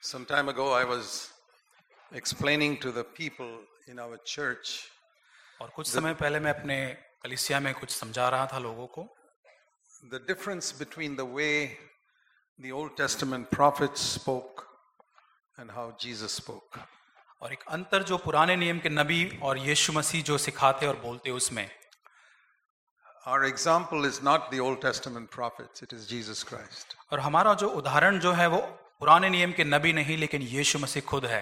Some time ago, I was explaining to the people in our church और कुछ समय पहले मैं अपने कलीसिया में कुछ समझा रहा था लोगों को the difference between the way the Old Testament prophets spoke and how Jesus spoke. और एक अंतर जो पुराने नियम के नबी और यीशु मसीह जो सिखाते और बोलते उसमें Our example is not the Old Testament prophets, it is Jesus Christ. और हमारा जो उदाहरण जो है वो पुराने नियम के नबी नहीं लेकिन यीशु मसीह खुद है.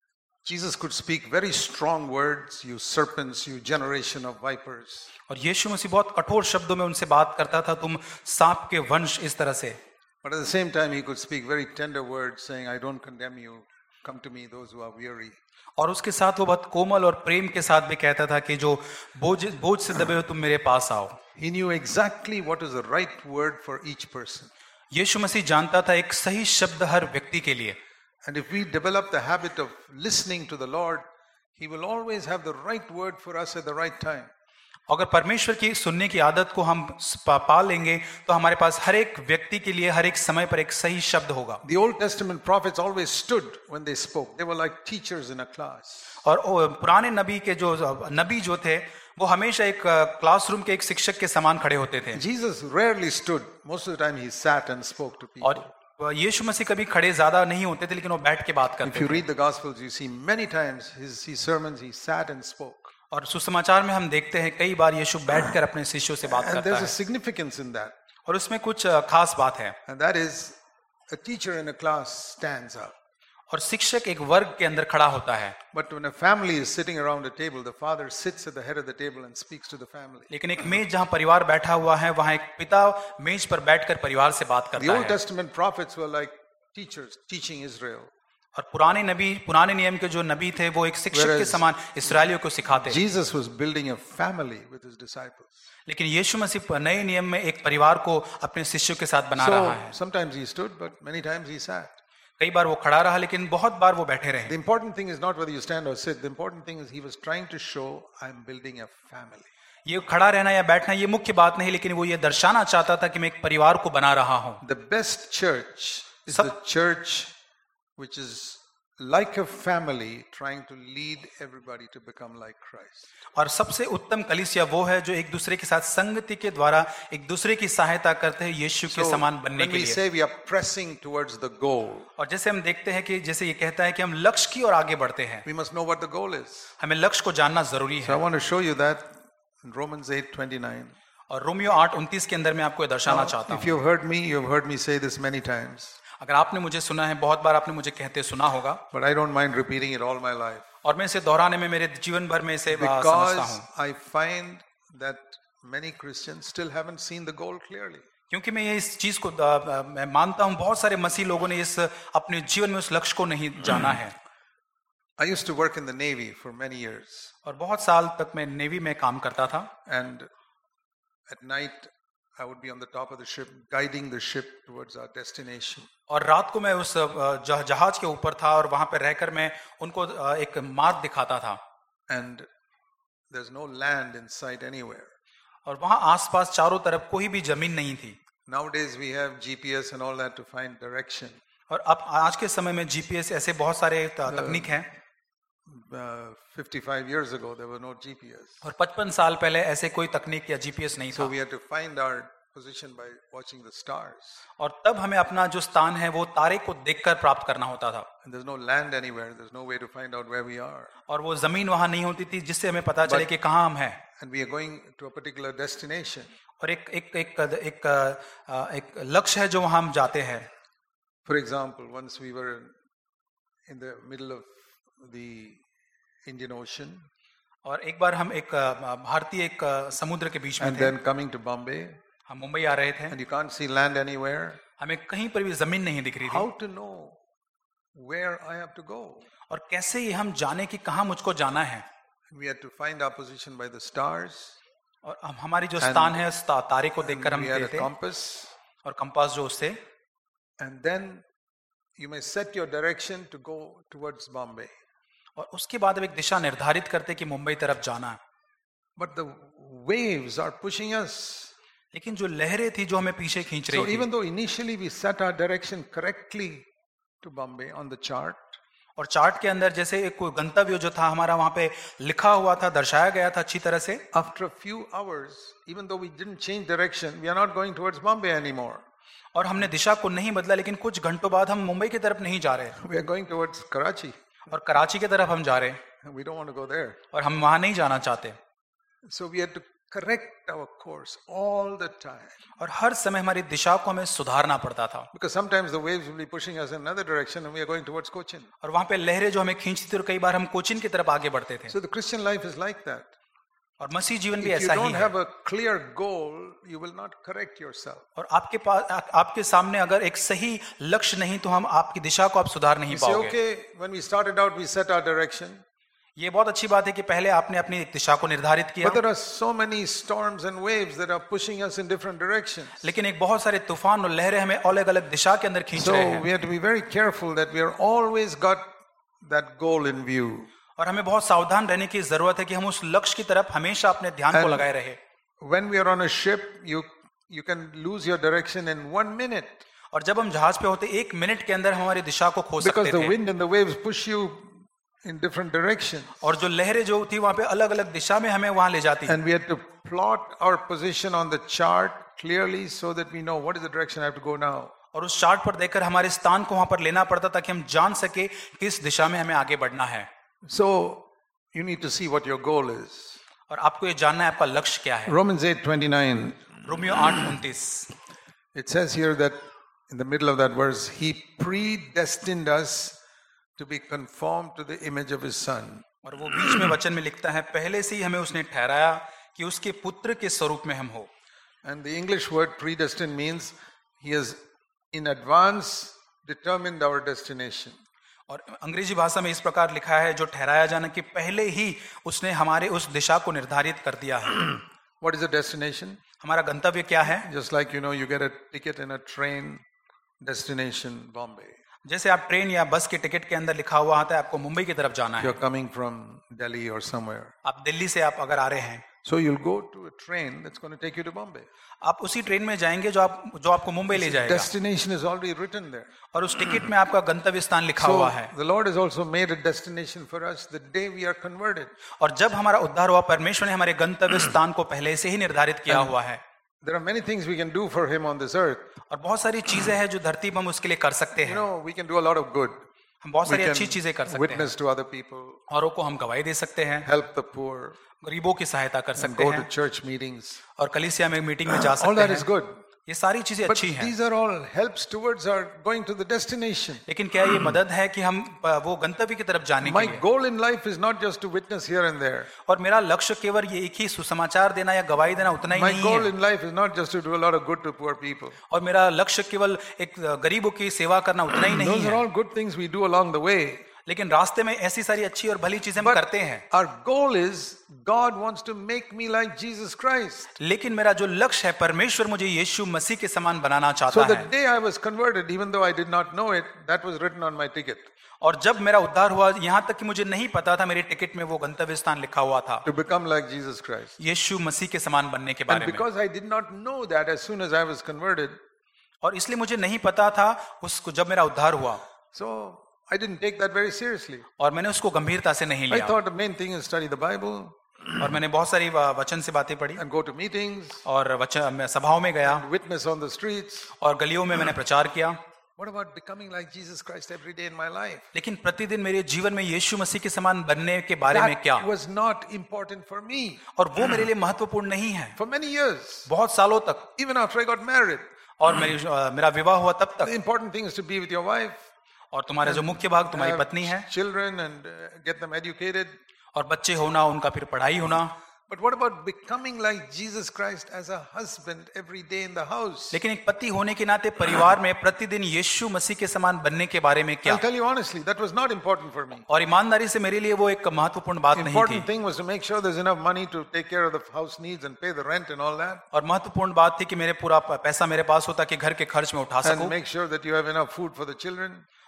Jesus could speak very strong words, you serpents, you generation of vipers. और यीशु मसीह बहुत कठोर शब्दों में उनसे बात करता था, तुम सांप के वंश, इस तरह से. But at the same time, he could speak very tender words, saying, I don't condemn you, come to me, those who are weary. और उसके साथ वो बहुत कोमल और प्रेम के साथ भी कहता था कि जो बोझ से दबे हो तुम मेरे पास आओ. He knew exactly what is the right word for each person. यीशु मसीह जानता था एक सही शब्द हर व्यक्ति के लिए. And if we develop the habit of listening to the Lord, He will always have the right word for us at the right time. अगर परमेश्वर की सुनने की आदत को हम पा लेंगे तो हमारे पास हर एक व्यक्ति के लिए हर एक समय पर एक सही शब्द होगा. The Old Testament prophets always stood when they spoke. They were like teachers in a class. और पुराने नबी के जो नबी जो थे वो हमेशा एक क्लासरूम के एक शिक्षक के समान खड़े होते थे. Jesus rarely stood. Most of the time he sat and spoke to people. और यीशु मसीह कभी खड़े ज्यादा नहीं होते थे लेकिन वो बैठ के बात करते थे. If you थे. read the Gospels, you see many times his sermons he sat and spoke. और सुसमाचार में हम देखते हैं कई बार यीशु बैठकर अपने शिष्यों से बात And करता there's a है. significance in that. और उसमें कुछ खास बात है. And that is, a teacher in a class stands up. और शिक्षक एक वर्ग के अंदर खड़ा होता है. But when a family is sitting around a table, the father sits at the head of the table and speaks to the family. लेकिन एक मेज जहां परिवार बैठा हुआ है वहां एक पिता मेज पर बैठकर परिवार से बात The करता Old है. Testament prophets were like teachers teaching Israel. और पुराने नियम के जो नबी थे वो एक शिक्षक के समान इस्राएलियों को सिखाते. Jesus was building a family with his disciples. लेकिन यीशु मसीह नए नियम में एक परिवार को अपने शिष्यों के साथ बना रहा है. Sometimes he stood, but many times he sat. कई बार वो खड़ा रहा लेकिन बहुत बार वो बैठे रहे. The important thing is not whether you stand or sit. The important thing is he was trying to show I'm building a family. ये खड़ा रहना या बैठना ये मुख्य बात नहीं, लेकिन वो ये दर्शाना चाहता था कि मैं एक परिवार को बना रहा हूं. The best church is the church which is like a family trying to lead everybody to become like Christ. और सबसे उत्तम कलीसिया वो है जो एक दूसरे के साथ संगति के द्वारा एक दूसरे की सहायता करते हैं यीशु के समान बनने के लिए. When we say we are pressing towards the goal, और जैसे हम देखते हैं कि जैसे ये कहता है कि हम लक्ष्य की ओर आगे बढ़ते हैं, we must know what the goal is. हमें लक्ष्य को जानना जरूरी So I है. want to show you that in Romans 8:29. और रोमियो 8:29 के अंदर मैं आपको ये दर्शाना चाहता If हूँ. you've heard me, you've heard me say this many times. अगर आपने मुझे सुना है, बहुत बार आपने मुझे कहते सुना होगा, But I don't mind repeating it all my life. और मैं इसे दोहराने में मेरे जीवन भर में इसे समझता Because हूँ. I find that many Christians still haven't seen the goal clearly. क्योंकि मैं ये इस चीज को मैं मानता हूँ बहुत सारे मसीह लोगों ने इस अपने जीवन में उस लक्ष्य को नहीं जाना है. I used to work in the Navy for many years. और बहुत साल तक मैं नेवी में काम करता था. And at night I would be on the top of the ship, guiding the ship towards our destination. और रात को मैं उस जहाज के ऊपर था और वहां पर रहकर मैं उनको एक मार्ग दिखाता था. And there's no land in sight anywhere. और वहां आसपास चारों तरफ कोई भी जमीन नहीं थी. Nowadays we have GPS and all that to find direction. और अब आज के समय में जीपीएस ऐसे बहुत सारे तकनीक हैं. 55 years ago there were no GPS. और 55 साल पहले ऐसे कोई तकनीक या जीपीएस नहीं था. So we had to find our position by watching the stars. और तब हमें अपना जो स्थान है वो तारे को देखकर प्राप्त करना होता था. And there's no land anywhere. There's no way to find out where we are. और वो जमीन वहां नहीं होती थी जिससे हमें पता चले कि कहाँ हम हैं. And we are going to a particular destination. और एक लक्ष्य है जो वहां हम जाते हैं. For example, once we were in the middle of the Indian Ocean. और एक बार हम एक भारतीय एक समुद्र के बीच में And थे. then coming to Bombay. हम मुंबई आ रहे थे. And you can't see land anywhere. हमें कहीं पर भी जमीन नहीं दिख रही थी. How to know where I have to go? और कैसे ये हम जाने कि कहाँ मुझको जाना है. We had to find our position by the stars. और हमारी जो स्थान है तारे को देखकर हम We had a थे. compass. और कंपास जो उससे. And then you may set your direction to go towards Bombay. और उसके बाद अब एक दिशा निर्धारित करते कि मुंबई तरफ जाना है. But the waves are pushing us. लेकिन जो लहरें थी जो हमें पीछे खींच So रही even थी. though initially we set our direction correctly, to Bombay on the chart. और चार्ट के अंदर जैसे एक कोई गंतव्य जो था हमारा वहां पे लिखा हुआ था, दर्शाया गया था अच्छी तरह से. After a few hours, even though we didn't change direction, we are not going towards Bombay anymore. और हमने दिशा को नहीं बदला, लेकिन कुछ घंटों बाद हम मुंबई की तरफ नहीं जा रहे, We are going towards Karachi. और कराची की तरफ हम जा रहे, We don't want to go there. और हम वहां नहीं जाना चाहते. So we had to correct our course all the time. और हर समय हमारी दिशा को हमें सुधारना पड़ता था, Because sometimes the waves will be pushing us in another direction and we are going towards Cochin. और वहां पे लहरें जो हमें खींचती थी और कई बार हम कोचिन की तरफ आगे बढ़ते थे. So the Christian life is like that. और मसीह जीवन भी If you ऐसा ही don't है. have a clear goal, you will not correct yourself. और आपके पास आपके सामने अगर एक सही लक्ष्य नहीं तो हम आपकी दिशा को आप सुधार नहीं You say, पाओगे. okay, when we started out, we set our direction. ये बहुत अच्छी बात है कि पहले आपने अपनी दिशा को निर्धारित किया, But there are so many storms and waves that are pushing us in different directions. लेकिन एक बहुत सारे तूफान और लहरें हमें अलग अलग दिशा के अंदर खींच रहे So हैं. we have to be very careful that we are always got that goal in view. और हमें बहुत सावधान रहने की जरूरत है कि हम उस लक्ष्य की तरफ हमेशा अपने ध्यान को And लगाए रहे. When we are on a ship, you can lose your direction in 1 minute और जब हम जहाज पे होते 1 मिनट के अंदर हमारी दिशा को खो because सकते the थे, wind and the waves push you in different directions. और जो लहरें जो थी वहां पे अलग अलग दिशा में हमें वहां ले जाती. And we had to plot our position on the chart clearly so that we know what is the direction I have to go now. और उस चार्ट पर देखकर हमारे स्थान को वहां पर लेना पड़ता ताकि हम जान सके किस दिशा में हमें आगे बढ़ना है. So you need to see what your goal is. और आपको ये जानना है आपका लक्ष्य क्या है. Romans 8:29. रोमियो 8:29. It says here that in the middle of that verse, he predestined us to be conformed to the image of his son. और वो बीच में वचन में लिखता है, पहले से ही हमें उसने ठहराया कि उसके पुत्र के स्वरूप में हम हो. And the English word predestined means he has in advance determined our destination. और अंग्रेजी भाषा में इस प्रकार लिखा है, जो ठहराया जाना कि पहले ही उसने हमारे उस दिशा को निर्धारित कर दिया है. What is the destination? हमारा गंतव्य क्या है? Just like you get a ticket in a train, destination Bombay. जैसे आप ट्रेन या बस के टिकट के अंदर लिखा हुआ आता है आपको मुंबई की तरफ जाना है. You're coming from Delhi or somewhere. आप दिल्ली से आप अगर आ रहे हैं, So you'll go to a train that's going to take you to Bombay. आप उसी ट्रेन में जाएंगे जो आपको मुंबई ले जाएगा. Destination is already written there. और उस टिकट में आपका गंतव्य स्थान लिखा हुआ So है. the Lord has also made a destination for us the day we are converted. और जब हमारा उद्धार हुआ, परमेश्वर ने हमारे गंतव्य स्थान को पहले से ही निर्धारित किया हुआ है. There are many things we can do for Him on this earth. और बहुत सारी चीजें हैं जो धरती पर हम उसके लिए कर सकते हैं. We can do a lot of good. हम बहुत We सारी can अच्छी चीजें कर सकते हैं. witness to other people, औरों को हम गवाही दे सकते हैं, help the poor, गरीबों की सहायता कर and सकते go to हैं, church meetings. और कलीसिया में मीटिंग में जा All सकते that is हैं. good. ये सारी चीजें But अच्छी हैं. these are all helps towards our going to the destination. लेकिन क्या ये मदद है कि हम वो गंतव्य की तरफ जाने के My लिए? goal in life is not just to witness here and there. और मेरा लक्ष्य केवल ये एक ही सुसमाचार देना या गवाही देना उतना ही My नहीं goal है. in life is not just to do a lot of good to poor people. और मेरा लक्ष्य केवल एक गरीबों की सेवा करना उतना ही नहीं Those are है. all good things we do along the way. लेकिन रास्ते में ऐसी सारी अच्छी और भली चीजें हम But करते हैं. our goal is God wants to make me like Jesus Christ. लेकिन मेरा जो लक्ष्य है, परमेश्वर मुझे यीशु मसीह के समान बनाना So चाहता the है. day I was converted, even though I did not know it, that was written on my ticket. और जब मेरा उद्धार हुआ, यहाँ तक कि मुझे नहीं पता था, मेरे टिकट में वो गंतव्य स्थान लिखा हुआ था, To become like Jesus Christ. यीशु मसीह के समान बनने के And बारे में. because I did not know that as soon as I was converted, और इसलिए मुझे नहीं पता था उसको, जब मेरा उद्धार हुआ, so I didn't take that very seriously. और मैंने उसको गंभीरता से नहीं I लिया. thought the main thing is study the Bible और मैंने बहुत सारी वचन से बातें पढ़ी, and go to meetings, और वचन मैं सभाओं में गया, witness on the streets. और गलियों में मैंने प्रचार किया. What about becoming like Jesus Christ every day in my life? लेकिन प्रतिदिन मेरे जीवन में यीशु मसीह के समान बनने के बारे में क्या? That was not important for me और वो मेरे लिए महत्वपूर्ण नहीं है. for many years. बहुत सालों तक, Even after I got married, और मेरा विवाह हुआ तब the तक. important thing is to be with your wife, और तुम्हारा जो मुख्य भाग तुम्हारी have पत्नी है, children, and get them educated. और बच्चे होना, उनका फिर पढ़ाई होना. But what about becoming like Jesus Christ as a husband every day in the house? लेकिन एक पति होने के नाते परिवार में प्रतिदिन यीशु मसीह के समान बनने के बारे में क्या? I'll tell you honestly, that was not important for me. और ईमानदारी से मेरे लिए वो एक महत्वपूर्ण बात नहीं Important थी. thing was to make sure there's enough money to take care of the house needs and pay the rent and all that, और महत्वपूर्ण बात थी कि मेरे पूरा पैसा मेरे पास हो ताकि घर के खर्च में उठा and सकूं, make sure that you have enough food for the children.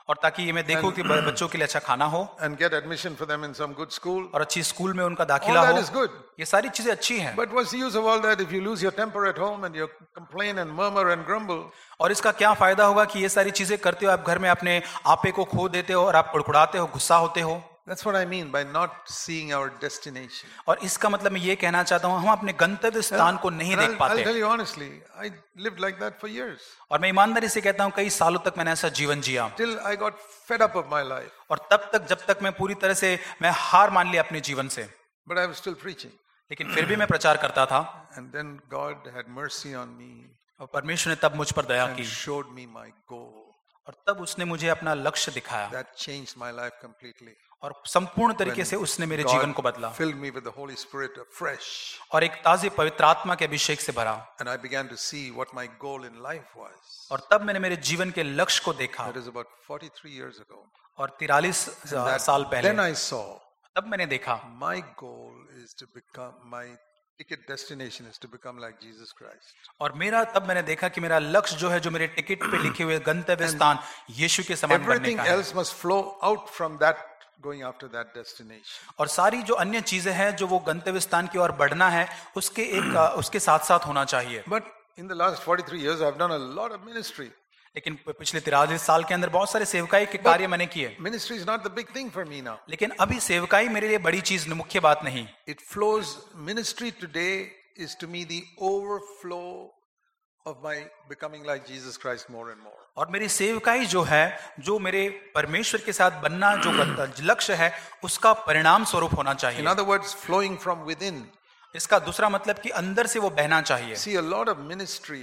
और ताकि ये मैं देखूं कि बच्चों के लिए अच्छा खाना हो and get admission for them in some good school. और अच्छी स्कूल में उनका All दाखिला that हो, is good. ये सारी चीजें अच्छी हैं। But what's the use of all that if you lose your temper at home and you complain and murmur and grumble? और इसका क्या फायदा होगा कि ये सारी चीजें करते हो, आप घर में अपने आपे को खो देते हो और आप कुड़कुड़ाते हो, गुस्सा होते हो। That's what I mean by not seeing our destination. और इसका मतलब मैं ये कहना चाहता हूँ, हम अपने गंतव्य स्थान को नहीं And देख I'll पाते। tell you honestly, I lived like that for years. और मैं ईमानदारी से कहता हूँ, कई सालों तक मैंने ऐसा जीवन जिया Till I got fed up of my life. और तब तक जब तक मैं पूरी तरह से मैं हार मान लिया अपने जीवन से, But I was still preaching. लेकिन फिर भी मैं प्रचार करता था And then God had mercy on me और परमेश्वर ने तब मुझ पर दया and की showed me my goal. और तब उसने मुझे अपना लक्ष्य दिखाया That changed my life completely. और संपूर्ण तरीके से उसने मेरे जीवन को बदला God filled me with the Holy Spirit afresh. और एक ताजे पवित्र आत्मा के अभिषेक से भरा। And I began to see what my goal in life was. और तब मैंने मेरे जीवन के लक्ष्य को देखा That is about 43 years ago. और 43 साल Then पहले I saw तब मैंने देखा my goal is to become, my ticket destination is to become like Jesus Christ. और मेरा तब मैंने देखा कि मेरा लक्ष्य जो है, जो मेरे टिकट पे लिखे हुए गंतव्य स्थान यीशु के समान बनने Everything का है। else must flow out from that, going after that destination. और सारी जो अन्य चीजें हैं जो वो गंतव्य स्थान की ओर बढ़ना है, उसके उसके साथ साथ होना चाहिए। But in the last 43 years, I've done a lot of ministry. लेकिन पिछले 43 साल के अंदर बहुत सारे सेवकाई के कार्य मैंने किए, Ministry is not the big thing for me now. लेकिन अभी सेवकाई मेरे लिए बड़ी चीज, मुख्य बात नहीं। It flows, ministry today is to me the overflow of my becoming like Jesus Christ more and more. और मेरी सेवकाई जो है, जो मेरे परमेश्वर के साथ बनना जो लक्ष्य है, उसका परिणाम स्वरूप होना In चाहिए। other words, flowing from within. इसका दूसरा मतलब कि अंदर से वो बहना चाहिए। See, a lot of ministry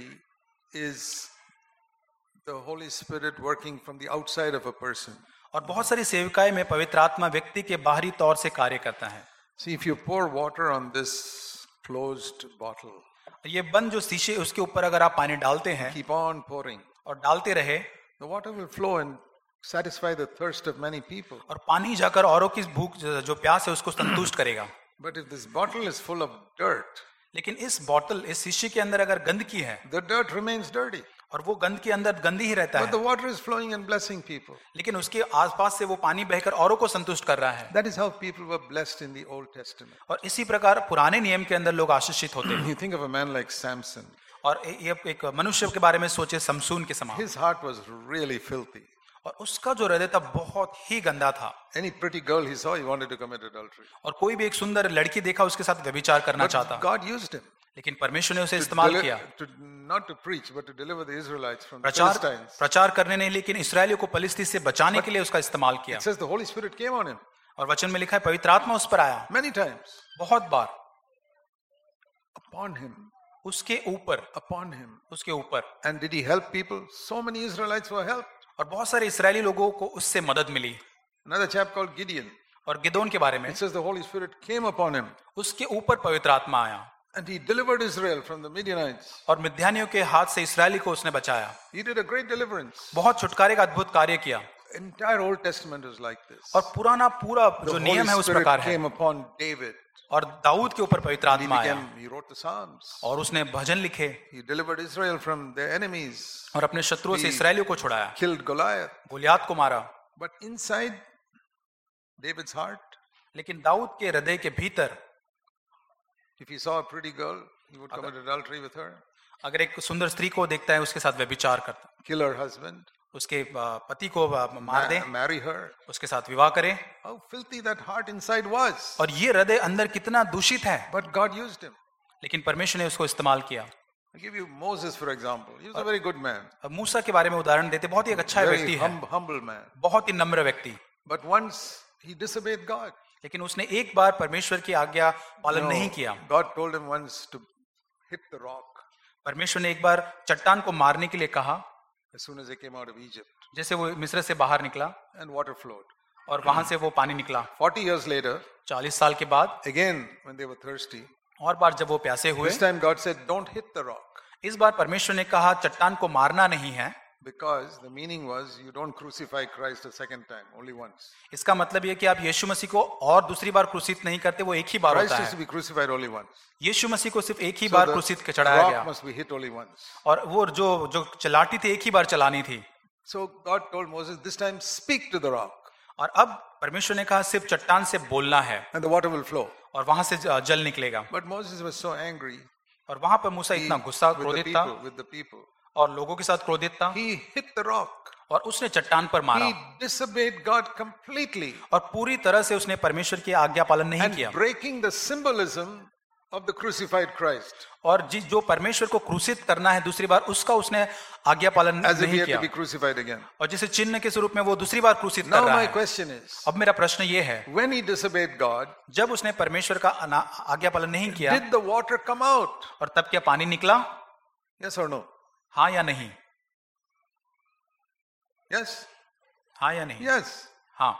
is the Holy Spirit working from the outside of a person. और बहुत सारी सेवकाई में पवित्र आत्मा व्यक्ति के बाहरी तौर से कार्य करता है। See, if you pour water on this closed bottle, ये बंद जो शीशे, उसके ऊपर अगर आप पानी डालते हैं keep on pouring, और डालते रहे, the water will flow and satisfy the thirst of many people. और पानी जाकर औरों की भूख जो प्यास है उसको संतुष्ट करेगा। But if this bottle is full of dirt, लेकिन इस बोतल, इस शीशे के अंदर अगर गंदगी है the dirt remains dirty. और वो गंद के अंदर गंदी ही रहता But the है, water is flowing and blessing people. लेकिन उसके आसपास से वो पानी बहकर औरों को संतुष्ट कर रहा है। That is how people were blessed in the Old Testament. और इसी प्रकार पुराने नियम के अंदर लोग आशीषित होते हैं। You think of a man like Samson. और ये एक मनुष्य के बारे में सोचे, शमसून के समान, His heart was really filthy. और उसका जो हृदय था बहुत ही गंदा था। Any pretty girl he saw, he wanted to commit adultery. और कोई भी एक सुंदर लड़की देखा उसके साथ व्यभिचार करना But चाहता, God used him लेकिन परमेश्वर ने उसे इस्तेमाल किया not to preach, but to deliver the Israelites from the प्रचार Philistines. प्रचार करने नहीं, लेकिन इस्राएलियों को पलिस्ती से बचाने के लिए उसका इस्तेमाल किया। It says the Holy Spirit came on him और वचन में लिखा है पवित्र आत्मा उस पर आया many times. बहुत बार, Upon him, उसके ऊपर, upon him. उसके ऊपर। And did he help people? So many Israelites were helped. और बहुत सारे इस्राएली लोगों को उससे मदद मिली। Another chap called Gideon. और गिदोन के बारे में It says the Holy Spirit came upon him उसके ऊपर पवित्र आत्मा आया and he delivered Israel from the Midianites. और मिद्यानियों के हाथ से इस्राएली को उसने बचाया। He did a great deliverance. बहुत छुटकारे का अद्भुत कार्य किया। Entire Old Testament is like this. और पुराना पूरा The जो Holy नियम है उस Spirit प्रकार है। came upon David. और दाऊद के ऊपर पवित्र He आत्मा आया he wrote the Psalms. और उसने भजन लिखे He delivered Israel from their enemies. और अपने शत्रुओं से इस्राएलियों को छुड़ाया, Killed Goliath. गोलियात को मारा। But inside David's heart, लेकिन दाऊद के हृदय के भीतर if he saw a pretty girl, he would commit adultery with her, अगर एक सुंदर स्त्री को देखता है उसके साथ व्यभिचार करता, kill her husband, उसके पति को मार दे, marry her. उसके साथ विवाह करे। How filthy that heart inside was. और ये हृदय अंदर कितना दूषित है, But God used him. लेकिन परमेश्वर ने उसको इस्तेमाल किया। I'll give you Moses, for example. He was a very good man. अब मूसा के बारे में उदाहरण देते, बहुत ही एक अच्छा Very व्यक्ति है, humble man. बहुत ही नम्र व्यक्ति। But once he disobeyed God. लेकिन उसने एक बार परमेश्वर की आज्ञा पालन No, नहीं किया। God told him once to hit the rock परमेश्वर ने एक बार चट्टान को मारने के लिए कहा, as soon as they came out of Egypt. जैसे वो मिस्र से बाहर निकला And water flowed. और वहां से वो पानी निकला। 40 years later, 40 साल के बाद again, when they were thirsty, और बार जब वो प्यासे हुए, this time God said, don't hit the rock. इस बार परमेश्वर ने कहा चट्टान को मारना नहीं है, Because the meaning was, you don't crucify Christ a second time, only once. इसका मतलब ये कि आप यीशु मसीह को और दूसरी बार क्रूसित नहीं करते, वो एक ही बार Christ होता is to है। be crucified only once. यीशु मसीह को सिर्फ एक ही So बार the क्रूसित चढ़ाया rock गया must be hit only once. और वो जो चलाटी थी एक ही बार चलानी थी। So God told Moses, this time speak to the rock और अब परमेश्वर ने कहा सिर्फ चट्टान से बोलना है and the water will flow. और वहां से जल निकलेगा। But Moses was so angry और वहां पर मूसा इतना गुस्सा क्रोधित था with the people. और लोगों के साथ क्रोधित था He hit the rock. और उसने चट्टान पर मारा He disobeyed God completely और पूरी तरह से उसने परमेश्वर की आज्ञा पालन नहीं and किया breaking the symbolism of the crucified Christ. और जो परमेश्वर को क्रूसित करना है दूसरी बार उसका उसने आज्ञा पालन As if he नहीं had किया to be crucified again. और जिसे चिन्ह के स्वरूप में वो दूसरी बार क्रूसित कर Now रहा my है। question is, अब मेरा प्रश्न ये है, when he disobeyed God, जब उसने परमेश्वर का आज्ञा पालन नहीं किया did the water come out? और तब क्या पानी निकला? Yes or no? हाँ या नहीं? Yes? हाँ या नहीं? Yes. हाँ।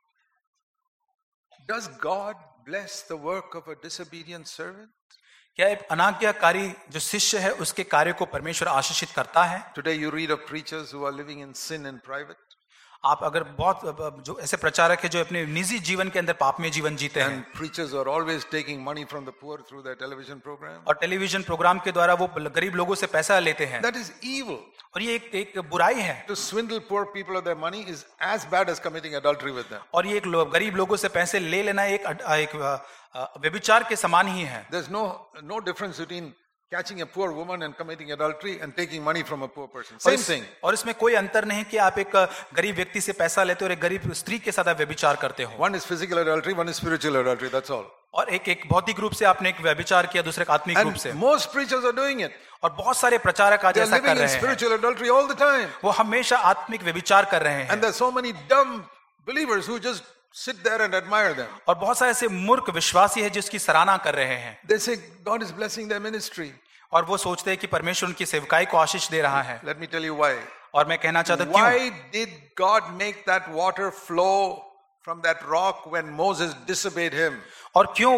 Does God bless the work of a disobedient servant? क्या एक अनाज्ञाकारी जो शिष्य है उसके कार्य को परमेश्वर आशीषित करता है? Today you read of preachers who are living in sin in private. आप अगर बहुत जो ऐसे प्रचारक है जो अपने निजी जीवन के अंदर पापमय जीवन जीते हैं And preachers are always taking money from the poor through their television program. और टेलीविजन प्रोग्राम के द्वारा वो गरीब लोगों से पैसा लेते हैं That is evil. और ये एक बुराई है To swindle poor people of their money is as bad as committing adultery with them. और ये एक गरीब लोगों से पैसे ले लेना एक व्यभिचार के समान ही है। There's no difference between catching a poor woman and committing adultery and taking money from a poor person. Same thing. और इसमें कोई अंतर नहीं कि आप एक गरीब व्यक्ति से पैसा लेते हो और एक गरीब स्त्री के साथ आप व्यभिचार करते हो। One is physical adultery, one is spiritual adultery. That's all. और एक भौतिक रूप से आपने एक व्यभिचार किया, दूसरे एक आत्मिक रूप से। And most preachers are doing it. और बहुत सारे प्रचारक आज They're ऐसा कर living in रहे हैं। spiritual adultery all the time. वो हमेशा आत्मिक व्यभिचार कर रहे हैं। And there's so many dumb believers who just sit there and admire them. और बहुत सारे ऐसे मूर्ख विश्वासी है जिसकी सराहना कर रहे हैं। They say God is blessing their ministry. और वो सोचते हैं कि परमेश्वर उनकी सेवकाई को आशीष दे रहा है। Let me tell you why. और मैं कहना चाहता हूं क्यों? Why did God make that water flow from that rock when Moses disobeyed him? और क्यों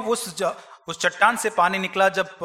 उस चट्टान से पानी निकला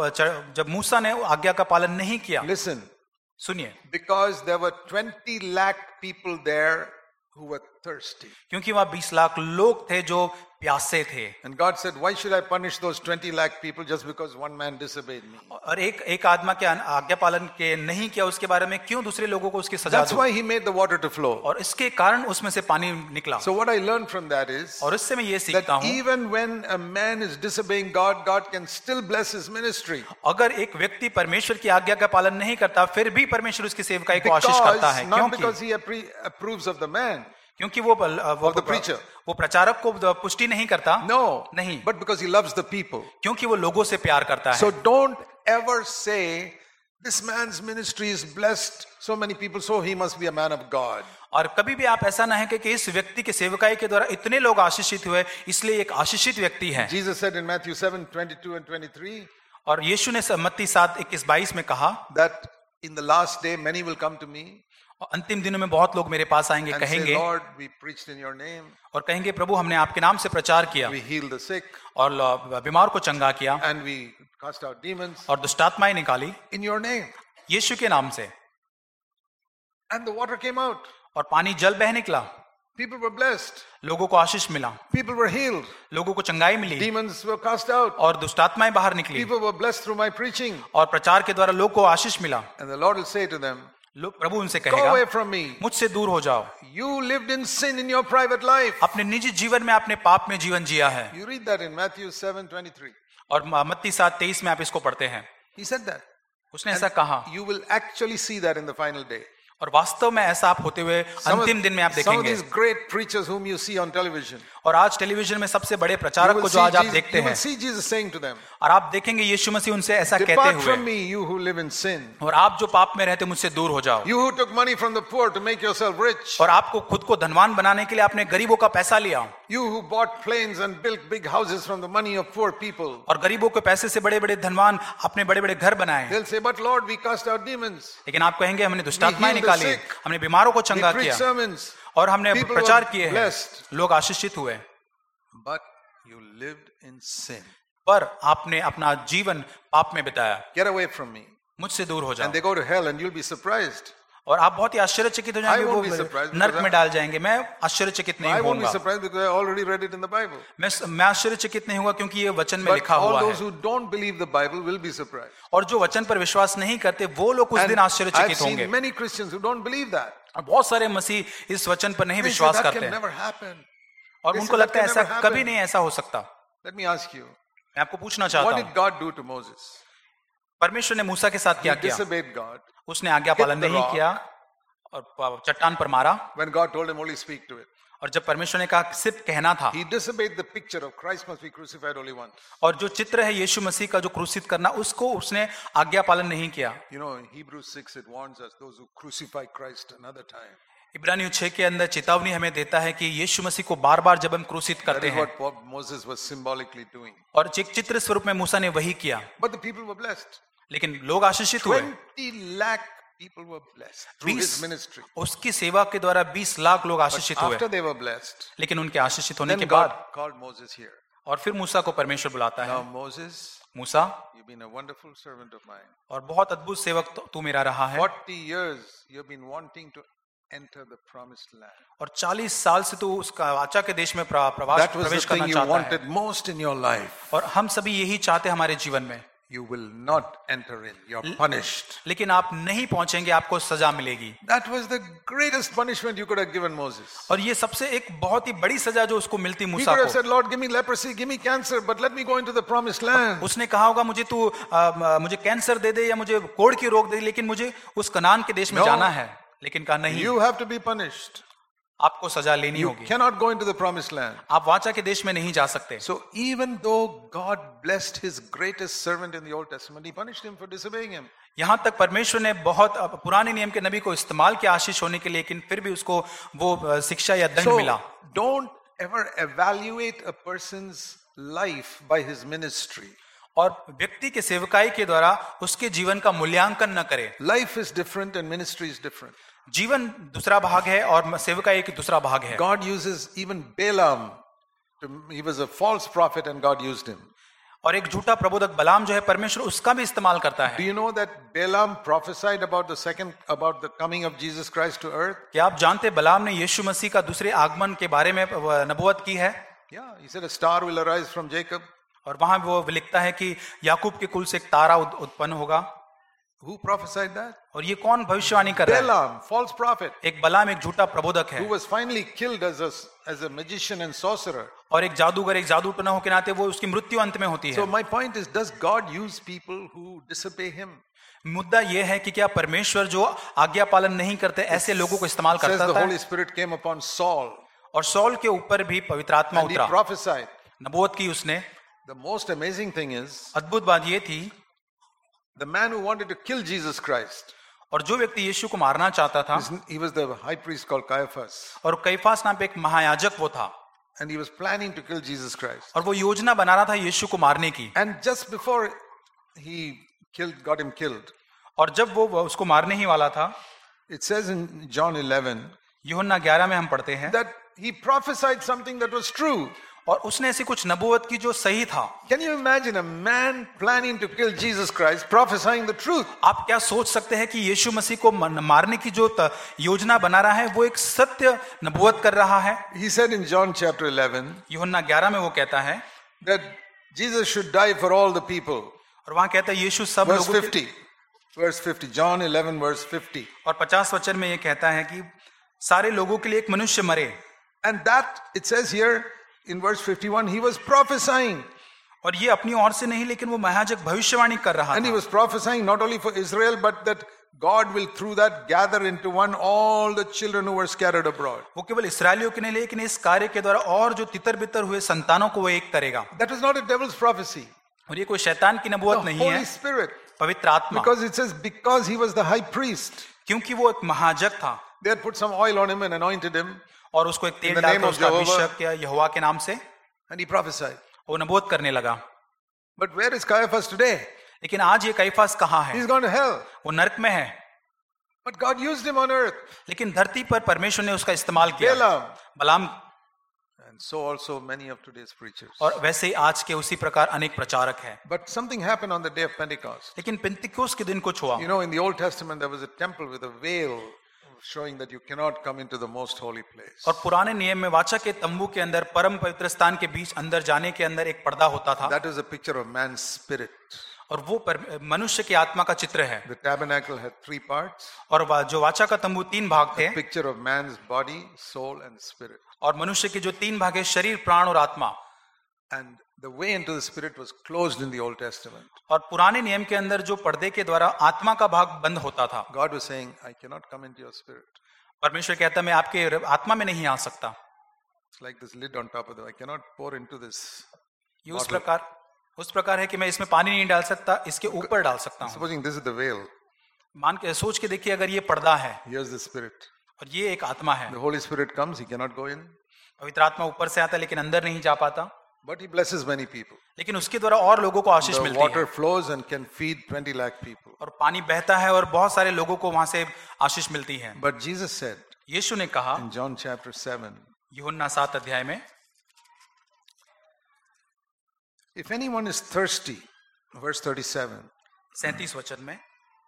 जब मूसा ने आज्ञा का पालन नहीं किया? Listen. सुनिए, Because there were 20 lakh people there who were thirsty. क्योंकि वहां 20 लाख लोग थे जो प्यासे थे। And God said, why should I punish those 20 lakh people just because one man disobeyed me? और एक आत्मा के आज्ञा पालन के नहीं किया उसके बारे में क्यों दूसरे लोगों को उसकी सजा That's दूं? why he made the water to flow. और इसके कारण उसमें से पानी निकला। So what I learned from that is और इससे मैं ये that सीखता हूं, even when a man is disobeying God, God can still bless his ministry. अगर एक व्यक्ति परमेश्वर की आज्ञा का पालन नहीं करता फिर भी परमेश्वर उसकी सेवकाई को आशीष करता है। Not क्योंकि because he approves of the man. क्योंकि the preacher. वो प्रचारक को पुष्टि नहीं करता। No. नहीं, But because he loves the people. क्योंकि वो लोगों से प्यार करता है। So don't ever say, this man's ministry is blessed so many people, so he must be a man of God. और कभी भी आप ऐसा ना है कि इस व्यक्ति के सेवकाई के द्वारा इतने लोग आशीषित हुए इसलिए एक आशीषित व्यक्ति है। Jesus said in Matthew 7:22 and 23 और यीशु ने मत्ती 7:21-22 में कहा that in the last day many will come to me और अंतिम दिनों में बहुत लोग मेरे पास आएंगे, and say, कहेंगे Lord, we preached in your name, और कहेंगे प्रभु हमने आपके नाम से प्रचार किया we healed the sick, और बीमार को चंगा किया and we cast out demons और दुष्टात्माएं निकाली in your name. यीशु के नाम से, And the water came out. और पानी जल बह निकला। People were blessed. लोगों को आशीष मिला, People were healed. लोगों को चंगाई मिली Demons were cast out. और दुष्टात्माएं बाहर निकली People were blessed through my preaching. और प्रचार के द्वारा लोग को आशीष मिला। And the Lord will say to them, प्रभु उनसे go away कहेगा from me. मुझसे दूर हो जाओ, You lived in sin in your private life. अपने निजी जीवन में आपने पाप में जीवन जिया है। You read that in Matthew 7:23. और मत्ती 7:23 में आप इसको पढ़ते हैं। He said that. उसने ऐसा कहा You will actually see that in the final day. और वास्तव में ऐसा आप होते हुए अंतिम दिन में आप Some of देखेंगे। these great preachers whom you see on television, और आज टेलीविजन में सबसे बड़े you प्रचारक will को जो आज आप see देखते हैं Jesus, Jesus saying to them, और आप देखेंगे यीशु मसीह उनसे ऐसा कहते Depart from हुए, me, you who live in sin. और आप जो पाप में रहते मुझसे दूर हो जाओ। You who took money from the poor to make yourself rich. और आपको खुद को धनवान बनाने के लिए आपने गरीबों का पैसा लिया You who bought planes and built big houses from the money of poor people. और गरीबों के पैसे से बड़े बड़े धनवान अपने बड़े बड़े घर बनाए। They'll say, but Lord, we cast out demons. लेकिन आप कहेंगे हमने दुष्टात्माएं We healed the निकाली, sick. हमने बीमारों को We चंगा preached किया sermons. और हमने People प्रचार were किए हैं, blessed. लोग आशीषित हुए। But you lived in sin. पर आपने अपना जीवन पाप में बिताया। Get away from me. मुझसे दूर हो And जाओ। they go to hell and you'll be surprised. और आप बहुत ही आश्चर्यचकित हो I जाएंगे, won't वो be surprised नरक because में डाल जाएंगे। मैं आश्चर्यचकित नहीं I won't be होऊंगा। surprised because I already read it in the Bible. मैं आश्चर्यचकित नहीं हुआ क्योंकि ये वचन में But लिखा all हुआ those है। who don't believe the Bible will be surprised. और जो वचन पर विश्वास नहीं करते वो लोग उस And दिन I've आश्चर्यचकित seen होंगे। many Christians who don't believe that. और बहुत सारे मसीह इस वचन पर नहीं They say, विश्वास that करते can हैं never happen. और They उनको say, that लगता है can ऐसा never happen. कभी नहीं ऐसा हो सकता। Let me ask you, मैं आपको पूछना what चाहता did हूँ, God do to Moses? परमेश्वर ने मूसा के साथ He क्या किया? disobeyed God. उसने आज्ञा पालन Hit the नहीं rock. किया और चट्टान पर मारा। When God told him only speak to it. और जब परमेश्वर ने कहा सिर्फ कहना था, He disobeyed the picture of Christ must be crucified only once. और जो चित्र है यीशु मसीह का जो क्रूसित करना, उसको उसने आज्ञा पालन नहीं किया। You know, in Hebrews 6 it warns us, those who crucify Christ another time. इब्रानियों 6 के अंदर चेतावनी हमें देता है कि यीशु मसीह को बार बार जब हम क्रूसित That करते is हैं, what Moses was symbolically doing. और एक चित्र स्वरूप में मूसा ने वही किया, But the people were blessed. लेकिन लोग आशीषित हुए। 20 lakh people were blessed through his 20 ministry. उसकी सेवा के द्वारा 20 लाख लोग आशीषित हुए। After they were blessed, लेकिन उनके आशीषित होने then के God बाद called Moses here. और फिर मूसा को परमेश्वर बुलाता है, Now Moses, Musa, you've been a wonderful servant of mine. और बहुत अद्भुत सेवक तू मेरा रहा है, 40 years you've been wanting to enter the promised land. और 40 साल से तू उसका वाचा के देश में प्रवास That was the प्रवेश करना thing you चाहता है, wanted most in your life. और हम सभी यही चाहते हैं हमारे जीवन में। You will not enter in. You're punished. लेकिन आप नहीं पहुंचेंगे, आपको सजा मिलेगी। That was the greatest punishment you could have given Moses. और ये सबसे एक बहुत ही बड़ी सजा जो उसको मिलती He मूसा could have को। said, Lord, give me leprosy, give me cancer, but let me go into the promised land. उसने कहा होगा मुझे तू मुझे कैंसर दे दे या मुझे कोढ़ की रोग दे, लेकिन मुझे उस कनान के देश में No. जाना है। लेकिन कहा नहीं, You have to be punished. आपको सजा लेनी You होगी, cannot go into the promised land. आप वाचा के देश में नहीं जा सकते। So even though God blessed his greatest servant in the Old Testament, he punished him for disobeying him. यहाँ तक परमेश्वर ने बहुत पुराने नियम के नबी को इस्तेमाल किया आशीष होने के लिए, लेकिन फिर भी उसको वो शिक्षा या दंड So मिला। don't ever evaluate a person's life by his ministry. और व्यक्ति के सेवकाई के द्वारा उसके जीवन का मूल्यांकन न करे। Life is different and ministry is different. जीवन दूसरा भाग है और सेवकाई एक दूसरा भाग है। God uses even Balaam. He was a false prophet and God used him. और एक झूठा प्रबोधक बलाम जो है, परमेश्वर उसका भी इस्तेमाल करता Do है। you know that Balaam prophesied about the coming of Jesus Christ to earth? क्या आप जानते हैं बलाम ने यीशु मसीह का दूसरे आगमन के बारे में नबूवत की है? Yeah, he said a star will arise from Jacob. और वहां वो लिखता है कि याकूब के कुल से एक तारा उत्पन्न होगा। Who prophesied that? और ये कौन भविष्यवाणी कर रहा है? Balaam, false prophet, एक बलाम एक झूठा प्रबोधक है, who was finally killed as a magician and sorcerer. और एक जादूगर, एक जादू टोना के नाते वो उसकी मृत्यु अंत में होती So है। my point is, does God use people who disobey him? मुद्दा ये है कि क्या परमेश्वर जो आज्ञा पालन नहीं करते ऐसे लोगों को इस्तेमाल Says करता the Holy है? Spirit came upon Saul और सौल के ऊपर भी पवित्र आत्मा and he उतरा, prophesied. नबूवत की उसने। The most amazing thing is, अद्भुत बात ये थी, the man who wanted to kill Jesus Christ, और जो व्यक्ति यीशु को मारना चाहता था, he was the high priest called Caiaphas, और कैफास नाम पे एक महायाजक वो था, and he was planning to kill Jesus Christ. और वो योजना बना रहा था यीशु को मारने की। And just before he got him killed, और जब वो उसको मारने ही वाला था, it says in John 11 यूहन्ना 11 में हम पढ़ते हैं, that he prophesied something that was true. और उसने ऐसी कुछ नबूवत की जो सही था। Can you imagine a man planning to kill Jesus Christ prophesying the truth? आप क्या सोच सकते हैं कि यीशु मसीह को मारने की जो योजना बना रहा है वो एक सत्य नबूवत कर रहा है? He said in John chapter 11 यूहन्ना 11 में वो कहता है, that Jesus should die for all the people. और वहां कहता है यीशु सब Verse लोगों के, 50. Verse 50. John 11 verse 50. और 50 वचन में ये कहता है कि सारे लोगों के लिए एक मनुष्य मरे। And that, it says here in verse 51, he was prophesying. और ये अपनी ओर से नहीं, लेकिन वो महायाजक भविष्यवाणी कर रहा And he था। was prophesying not only for Israel, but that God will through that gather into one all the children who were scattered abroad. वो केवल इस्राएलियों के नहीं, लेकिन इस कार्य के द्वारा और जो तितर बितर हुए संतानों को वो एक करेगा। That was not a devil's prophecy. और ये कोई शैतान की The नबूवत नहीं Holy है, Spirit. पवित्र आत्मा, Because it says, because he was the high priest, क्योंकि वो एक महायाजक था they had put some oil on him and anointed him, और उसको एक In तेल the डालकर name of उसका Jehovah. अभिषेक किया यहोवा के नाम से, and he prophesied. वो नबूवत करने लगा। But where is Caiaphas today? लेकिन आज ये कैफास कहाँ है? He's gone to hell. वो नरक में है। But God used him on earth. लेकिन धरती पर परमेश्वर ने उसका इस्तेमाल किया। Balaam. बलाम, And so also many of today's preachers. और वैसे ही आज के उसी प्रकार अनेक प्रचारक हैं। But something happened on the day of Pentecost. लेकिन पेंतिकोस के दिन कुछ हुआ। You know, in the Old Testament, there was a temple with a veil showing that you cannot come into the most holy place. और पुराने नियम में वाचा के तंबू के अंदर परम पवित्र स्थान के बीच अंदर जाने के अंदर एक पर्दा होता था, That was a picture of man's spirit. और वो मनुष्य की आत्मा का चित्र है। The tabernacle had 3 parts. और जो वाचा का तंबू 3 भाग थे, Picture of man's body, soul and spirit. और मनुष्य के जो 3 भाग है, शरीर, प्राण और आत्मा। And the way into the spirit was closed in the Old Testament. और पुराने नियम के अंदर जो पर्दे के द्वारा आत्मा का भाग बंद होता था। God was saying, I cannot come into your spirit. परमेश्वर कहता मैं आपके आत्मा में नहीं आ सकता। It's like this lid on top of it. I cannot pour into this. ये उस प्रकार है कि मैं इसमें पानी नहीं डाल सकता, इसके ऊपर डाल सकता हूँ। Supposing this is the veil. सोच के देखिए, अगर ये पर्दा है Here's the spirit. और ये एक आत्मा है, The Holy Spirit comes, he cannot go in. पवित्र आत्मा ऊपर से आता है लेकिन अंदर नहीं जा पाता, But he blesses many people. लेकिन उसके द्वारा और लोगों को आशीष The मिलती water है flows and can feed 20 lakh people. और पानी बहता है और बहुत सारे लोगों को वहां से आशीष मिलती है। But Jesus said यीशु ने कहा in John chapter 7, यूहन्ना 7 अध्याय में, if anyone is thirsty, verse 37, 37 वचन में,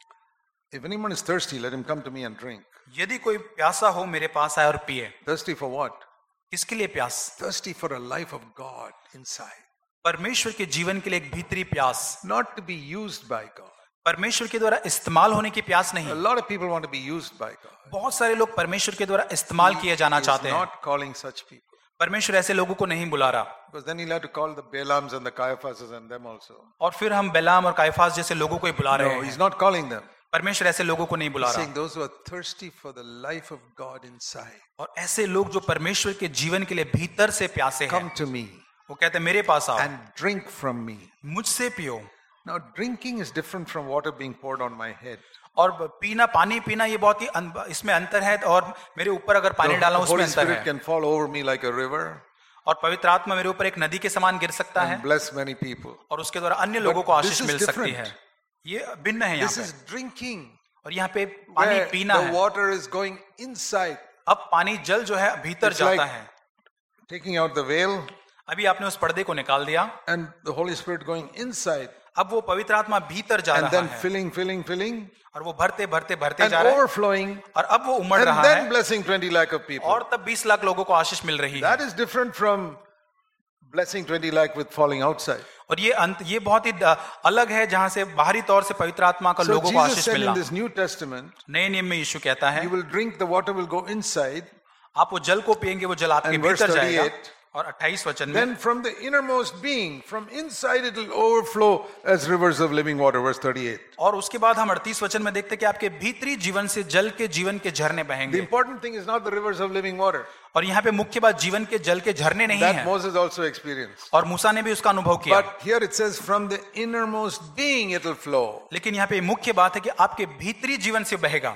if anyone is thirsty, let him come to me and drink. यदि कोई प्यासा हो मेरे पास आए और पिए। Thirsty for what? किसके लिए प्यास? Thirsty for a life of God inside. परमेश्वर के जीवन के लिए एक भीतरी प्यास, Not to be used by God. परमेश्वर के द्वारा इस्तेमाल होने की प्यास नहीं। A lot of people want to be used by God. बहुत सारे लोग परमेश्वर के द्वारा इस्तेमाल किए जाना He is चाहते हैं। not calling such people. परमेश्वर ऐसे लोगों को नहीं बुला रहा। Because then he'll have to call the Balams and the Caiaphases and them also. और फिर हम बेलाम और काइफास जैसे लोगों को ही बुला रहे No, he's हैं। not calling them. परमेश्वर ऐसे लोगों को नहीं बुला He's रहा। saying those who are thirsty for the life of God inside. और ऐसे लोग जो परमेश्वर के जीवन के लिए भीतर से प्यासे हैं, Come to me वो कहते हैं मेरे पास आओ, and drink from me. मुझसे पियो। Now drinking is different from water being poured on my head. और पानी पीना ये बहुत ही इसमें अंतर है, और मेरे ऊपर अगर पानी डालना The उसमें Holy अंतर Spirit है। can fall over me like a river और पवित्र आत्मा मेरे ऊपर एक नदी के समान गिर सकता है and bless many people. और उसके द्वारा अन्य लोगों को this आशीष is मिल सकती different. है। ये भिन्न है यहाँ This is पे। drinking और यहाँ पे पानी where पीना the है। water is going inside. अब पानी जल जो है भीतर It's जाता like है। taking out the veil अभी आपने उस पर्दे को निकाल दिया, and the Holy Spirit going inside अब वो पवित्र आत्मा भीतर जा and रहा then है filling और वो भरते and जा रहा है overflowing और अब वो उमड़ and रहा then है blessing 20 lakh of people. और तब 20 लाख लोगों को आशीष मिल रही है। That is different from blessing 20 lakh with falling outside. और ये बहुत ही अलग है जहां से बाहरी तौर से पवित्र आत्मा का So लोगों को Jesus आशीष said in मिलना। this New Testament, नए नियम में यीशु कहता है you will drink, the water will go inside, आप वो जल को पिएंगे, वो जल आपके And verse भीतर जाएगा। 38, और 28 वचन में, then from the innermost being, from inside it will overflow as rivers of living water, verse 38. और उसके बाद हम 38 वचन में देखते हैं कि आपके भीतरी जीवन से जल के जीवन के झरने The बहेंगे। important thing is not the rivers of living water. और यहाँ पे मुख्य बात जीवन के जल के झरने नहीं That है, Moses also experienced. और मूसा ने भी उसका अनुभव किया। But here it says, from the innermost being it will flow. लेकिन यहाँ पे मुख्य बात है कि आपके भीतरी जीवन से बहेगा।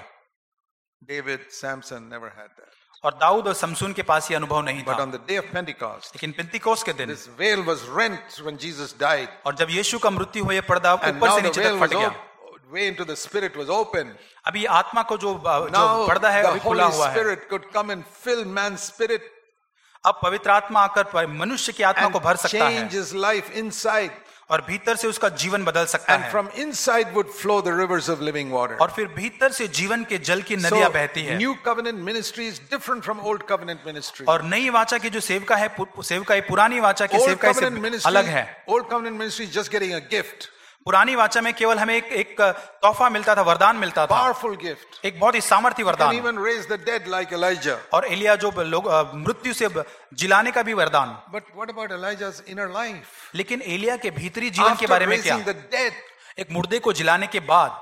David, Samson never had that. और दाऊद और शमसून के पास ये अनुभव नहीं But था, on the day of Pentecost, लेकिन पिन्तेकोस्त के दिन this veil was rent when Jesus died. और जब यीशु का मृत्यु हुआ, ये पर्दा And ऊपर now से the नीचे veil तक was फट गया। way into the spirit was open. अभी आत्मा को जो Now पर्दा है the अभी खुला Holy हुआ है। Spirit could come and fill man's spirit अब पवित्र आत्मा आकर मनुष्य की आत्मा को भर and सकता है change his life inside. और भीतर से उसका जीवन बदल सकता And है from inside would flow the rivers of living water. और फिर भीतर से जीवन के जल की नदियां So बहती है। new covenant ministry is different from old covenant ministry. और नई वाचा की जो सेवका है, सेवकाई पुरानी वाचा की Old सेवकाई covenant से ministry, अलग है। old covenant ministry is just getting a gift, पुरानी वाचा में केवल हमें एक तोहफा मिलता था, वरदान मिलता था, powerful gift. एक बहुत ही सामर्थी Can वरदान, even raise the dead like Elijah. और एलिया जो लोग मृत्यु से जिलाने का भी वरदान। But what about Elijah's inner life? लेकिन एलिया के भीतरी जीवन के After बारे में क्या? raising the dead, एक मुर्दे को जिलाने के बाद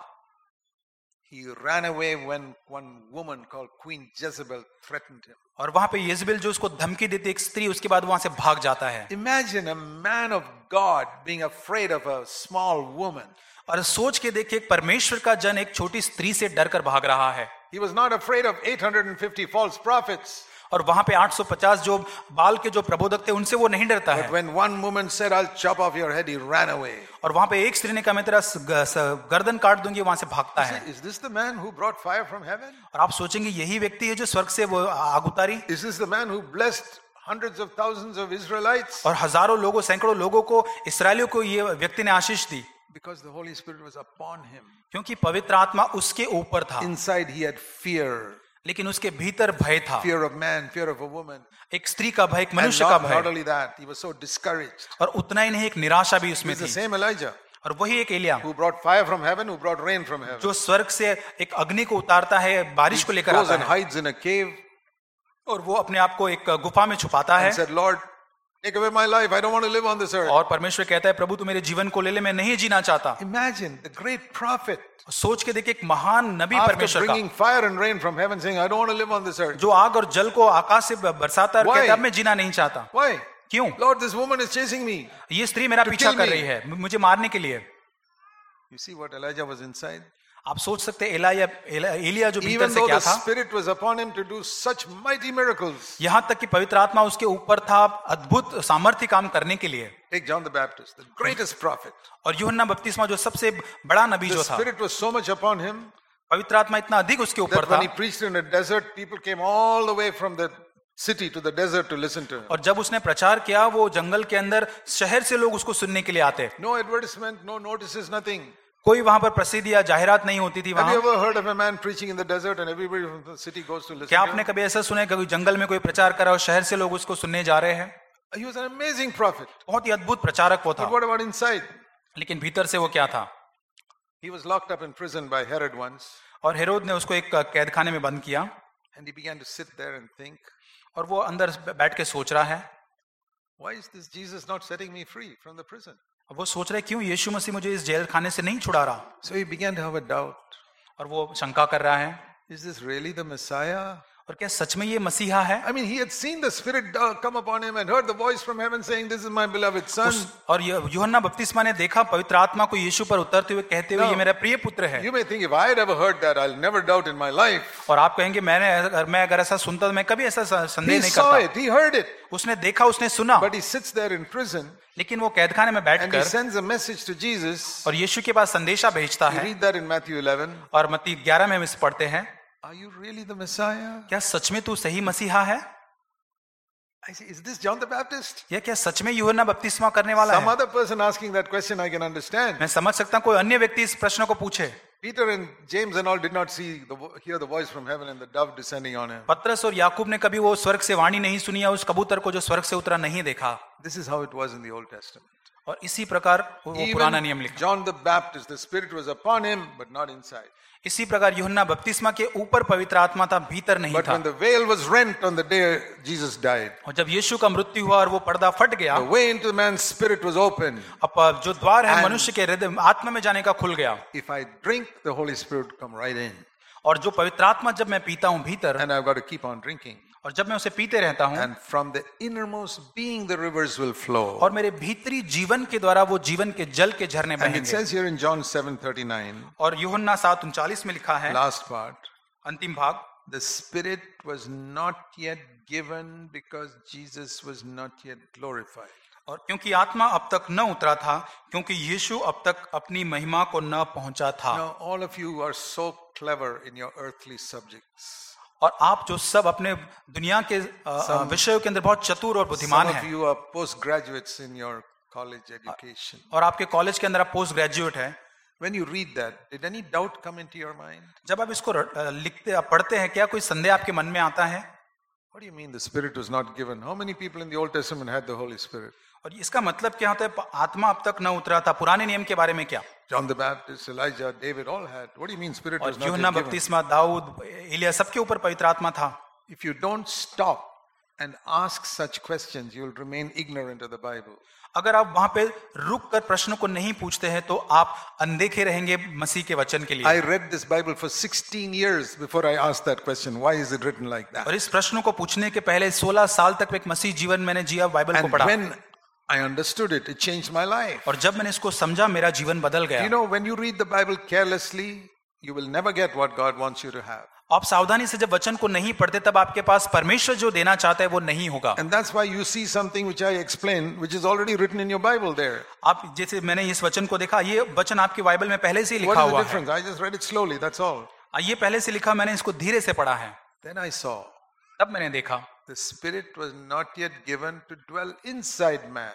he ran away when one woman called Queen Jezebel threatened him. और वहां पे येजबेल जो उसको धमकी देती, एक स्त्री, उसके बाद वहां से भाग जाता है। Imagine a man of God being afraid of a small woman. और सोच के देखिए, एक परमेश्वर का जन एक छोटी स्त्री से डर कर भाग रहा है। He was not afraid of 850 false prophets. और वहां पे 850 जो बाल के जो प्रबोधक थे, उनसे वो नहीं डरता But है। when one woman said, I'll chop off your head, he ran away. और वहां पे एक स्त्री ने कहा, मैं तेरा गर्दन काट दूंगी, वहां से भागता है। Is this the man who brought fire from heaven? और आप सोचेंगे यही व्यक्ति है जो स्वर्ग से वो आग उतारी Is this the man who blessed hundreds of thousands of Israelites? और हजारों लोगों, सैकड़ों लोगों को, इसराइलियों को ये व्यक्ति ने आशीष दी, Because the Holy Spirit was upon him. क्योंकि पवित्र आत्मा उसके ऊपर था। Inside he had fear. लेकिन उसके भीतर भय था, Fear of man, fear of a woman. एक स्त्री का भय, एक And मनुष्य का not भय, only that, he was so discouraged. और उतना ही नहीं, एक निराशा भी उसमें It's the थी। same Elijah. और वही एक Elia who brought fire from heaven, who brought rain from heaven. जो स्वर्ग से एक अग्नि को उतारता है, बारिश को लेकर Goes आता and है hides in a cave और वो अपने आप को एक गुफा में छुपाता है and said, Lord, take away my life. I don't want to live on this earth. और परमेश्वर कहता है प्रभु तू मेरे जीवन को ले ले, मैं नहीं जीना चाहता। Imagine the great prophet सोच के देखिए एक महान नबी after परमेश्वर का bringing fire and rain from heaven saying, I don't want to live on this earth. जो आग और जल को आकाश से बरसाता है और Why? कहता है अब मैं जीना नहीं चाहता। Why? क्यों? Lord, this woman is chasing me. ये स्त्री मेरा To पीछा kill कर me. रही है मुझे मारने के लिए। You see what Elijah was inside? आप सोच सकते हैं एलिया जो भीतर Even से though क्या the था, Spirit was upon him to do such mighty miracles. यहाँ तक कि पवित्र आत्मा उसके ऊपर था अद्भुत सामर्थ्य काम करने के लिए। Take John the Baptist, the greatest prophet. और यूहन्ना बपतिस्मा जो सबसे बड़ा नबी The जो था, Spirit was so much upon him पवित्र आत्मा इतना अधिक उसके ऊपर that when था he preached in a desert, people came all the way from the city to the desert to listen to him. और जब उसने प्रचार किया वो जंगल के अंदर शहर से लोग उसको सुनने के लिए आते। No advertisement, no notices, nothing. कोई वहां पर प्रसिद्धि या जाहिरात नहीं होती थी Have वहां। you ever heard of a man preaching in the desert and everybody from the city goes to listen क्या to आपने him? कभी ऐसा सुना है कभी जंगल में कोई प्रचार करा और शहर से लोग उसको सुनने जा रहे हैं? He was an amazing prophet. बहुत ही अद्भुत प्रचारक वो था। But what about inside? लेकिन भीतर से वो क्या था? He was locked up in prison by Herod once, और हेरोद ने उसको एक कैद खाने में बंद किया and he began to sit there and think, और वो अंदर बैठ के सोच रहा है, why is this Jesus not setting me free from the prison? अब वो सोच रहा है क्यों यीशु मसीह मुझे इस जेल खाने से नहीं छुड़ा रहा। So he began to have a doubt. और वो शंका कर रहा है, Is this really the Messiah? और क्या सच में ये मसीहा है? I mean, he had seen the Spirit come upon him and heard the voice from heaven saying, this is my beloved son. और यूहन्ना बप्तिस्मा ने देखा पवित्र आत्मा को यीशु पर उतरते हुए कहते हुए No. ये मेरा प्रिय पुत्र है। You may think, if I had ever heard that, I'll never doubt in my life. और आप कहेंगे मैं अगर ऐसा सुनता तो मैं कभी ऐसा संदेह He नहीं saw करता। it, he heard it, उसने देखा, उसने सुना, but he sits there in prison लेकिन वो कैद खाने में and he बैठकर sends a message to Jesus. और यीशु के पास संदेशा भेजता You है। read that in Matthew 11. और मत्ती 11 में हम इसे पढ़ते हैं, Are you really the Messiah? क्या सच में तू सही मसीहा है? I say, is this John the Baptist? या क्या सच में यूहन्ना बपतिस्मा करने वाला Some है? other person asking that question, I can understand. मैं समझ सकता हूं कोई अन्य व्यक्ति इस प्रश्न को पूछे। Peter and James and all did not hear the voice from heaven and the dove descending on him. पतरस और याकूब ने कभी वो स्वर्ग से वाणी नहीं सुनी या उस कबूतर को जो स्वर्ग से उतरा नहीं देखा। This is how it was in the Old Testament. और इसी प्रकार वो पुराना नियम Even लिखा। John the Baptist, the Spirit was upon him, but not inside. इसी प्रकार यूहन्ना बपतिस्मा के ऊपर पवित्र आत्मा था, भीतर नहीं But था। when the veil was rent on the day Jesus died, और जब यीशु का मृत्यु हुआ और वो पर्दा फट गया, the way into man's spirit was open. अब जो द्वार है And- मनुष्य के हृदय आत्मा में जाने का खुल गया। If I drink, the Holy Spirit would come right in. और जो पवित्र आत्मा जब मैं पीता हूं भीतर, And I've got to keep on drinking. और जब मैं उसे पीते रहता हूं, And from the innermost being, the rivers will flow. और मेरे भीतरी जीवन के द्वारा वो जीवन के जल के झरने And it बहेंगे। says here in John 7:39, और यूहन्ना 7:39 में लिखा है, last part, अंतिम भाग, the Spirit was not yet given because Jesus was not yet glorified. और क्योंकि आत्मा अब तक न उतरा था क्योंकि यीशु अब तक अपनी महिमा को न पहुंचा था। Now, all of you are so clever in your earthly subjects. और आप जो सब अपने दुनिया के विषयों के अंदर बहुत चतुर और Some बुद्धिमान of हैं, you are postgraduates in your college education. और आपके कॉलेज के अंदर आप पोस्ट ग्रेजुएट हैं। When you read that, did any doubt come into your mind? जब आप इसको लिखते पढ़ते हैं, क्या कोई संदेह आपके मन में आता है? What do you mean the Spirit was not given? How many people in the Old Testament had the Holy Spirit? और इसका मतलब क्या होता है? आत्मा अब तक न उतरा था। पुराने नियम के बारे में क्या? John the Baptist, Elijah, David all had. What do you mean Spirit और was not यूहन्ना yet given? बपतिस्मा, दाऊद, एलिया, सबके ऊपर पवित्र आत्मा था। If you don't stop and ask such questions, you will remain ignorant of the Bible. अगर आप वहां पे रुक कर प्रश्नों को नहीं पूछते हैं तो आप अनदेखे रहेंगे मसीह के वचन के लिए। I read this Bible for 16 years before I asked that question. Why is it written like that? और इस प्रश्न को पूछने के पहले 16 साल तक एक मसीह जीवन मैंने जिया, बाइबल को And पढ़ा, when I understood it, it changed my life. और जब मैंने इसको समझा मेरा जीवन बदल You गया। know, when you read the Bible carelessly, you will never get what God wants you to have. आप सावधानी से जब वचन को नहीं पढ़ते तब आपके पास परमेश्वर जो देना चाहता है वो नहीं होगा। And that's why you see something which I explained, which is already written in your Bible there. आप जैसे मैंने इस वचन को देखा, ये वचन आपकी बाइबल में पहले से ही What लिखा is the हुआ है। difference? I just read it slowly, that's all. ये पहले से लिखा, मैंने इसको धीरे से पढ़ा है। Then I saw तब मैंने देखा the Spirit was not yet given to dwell inside man.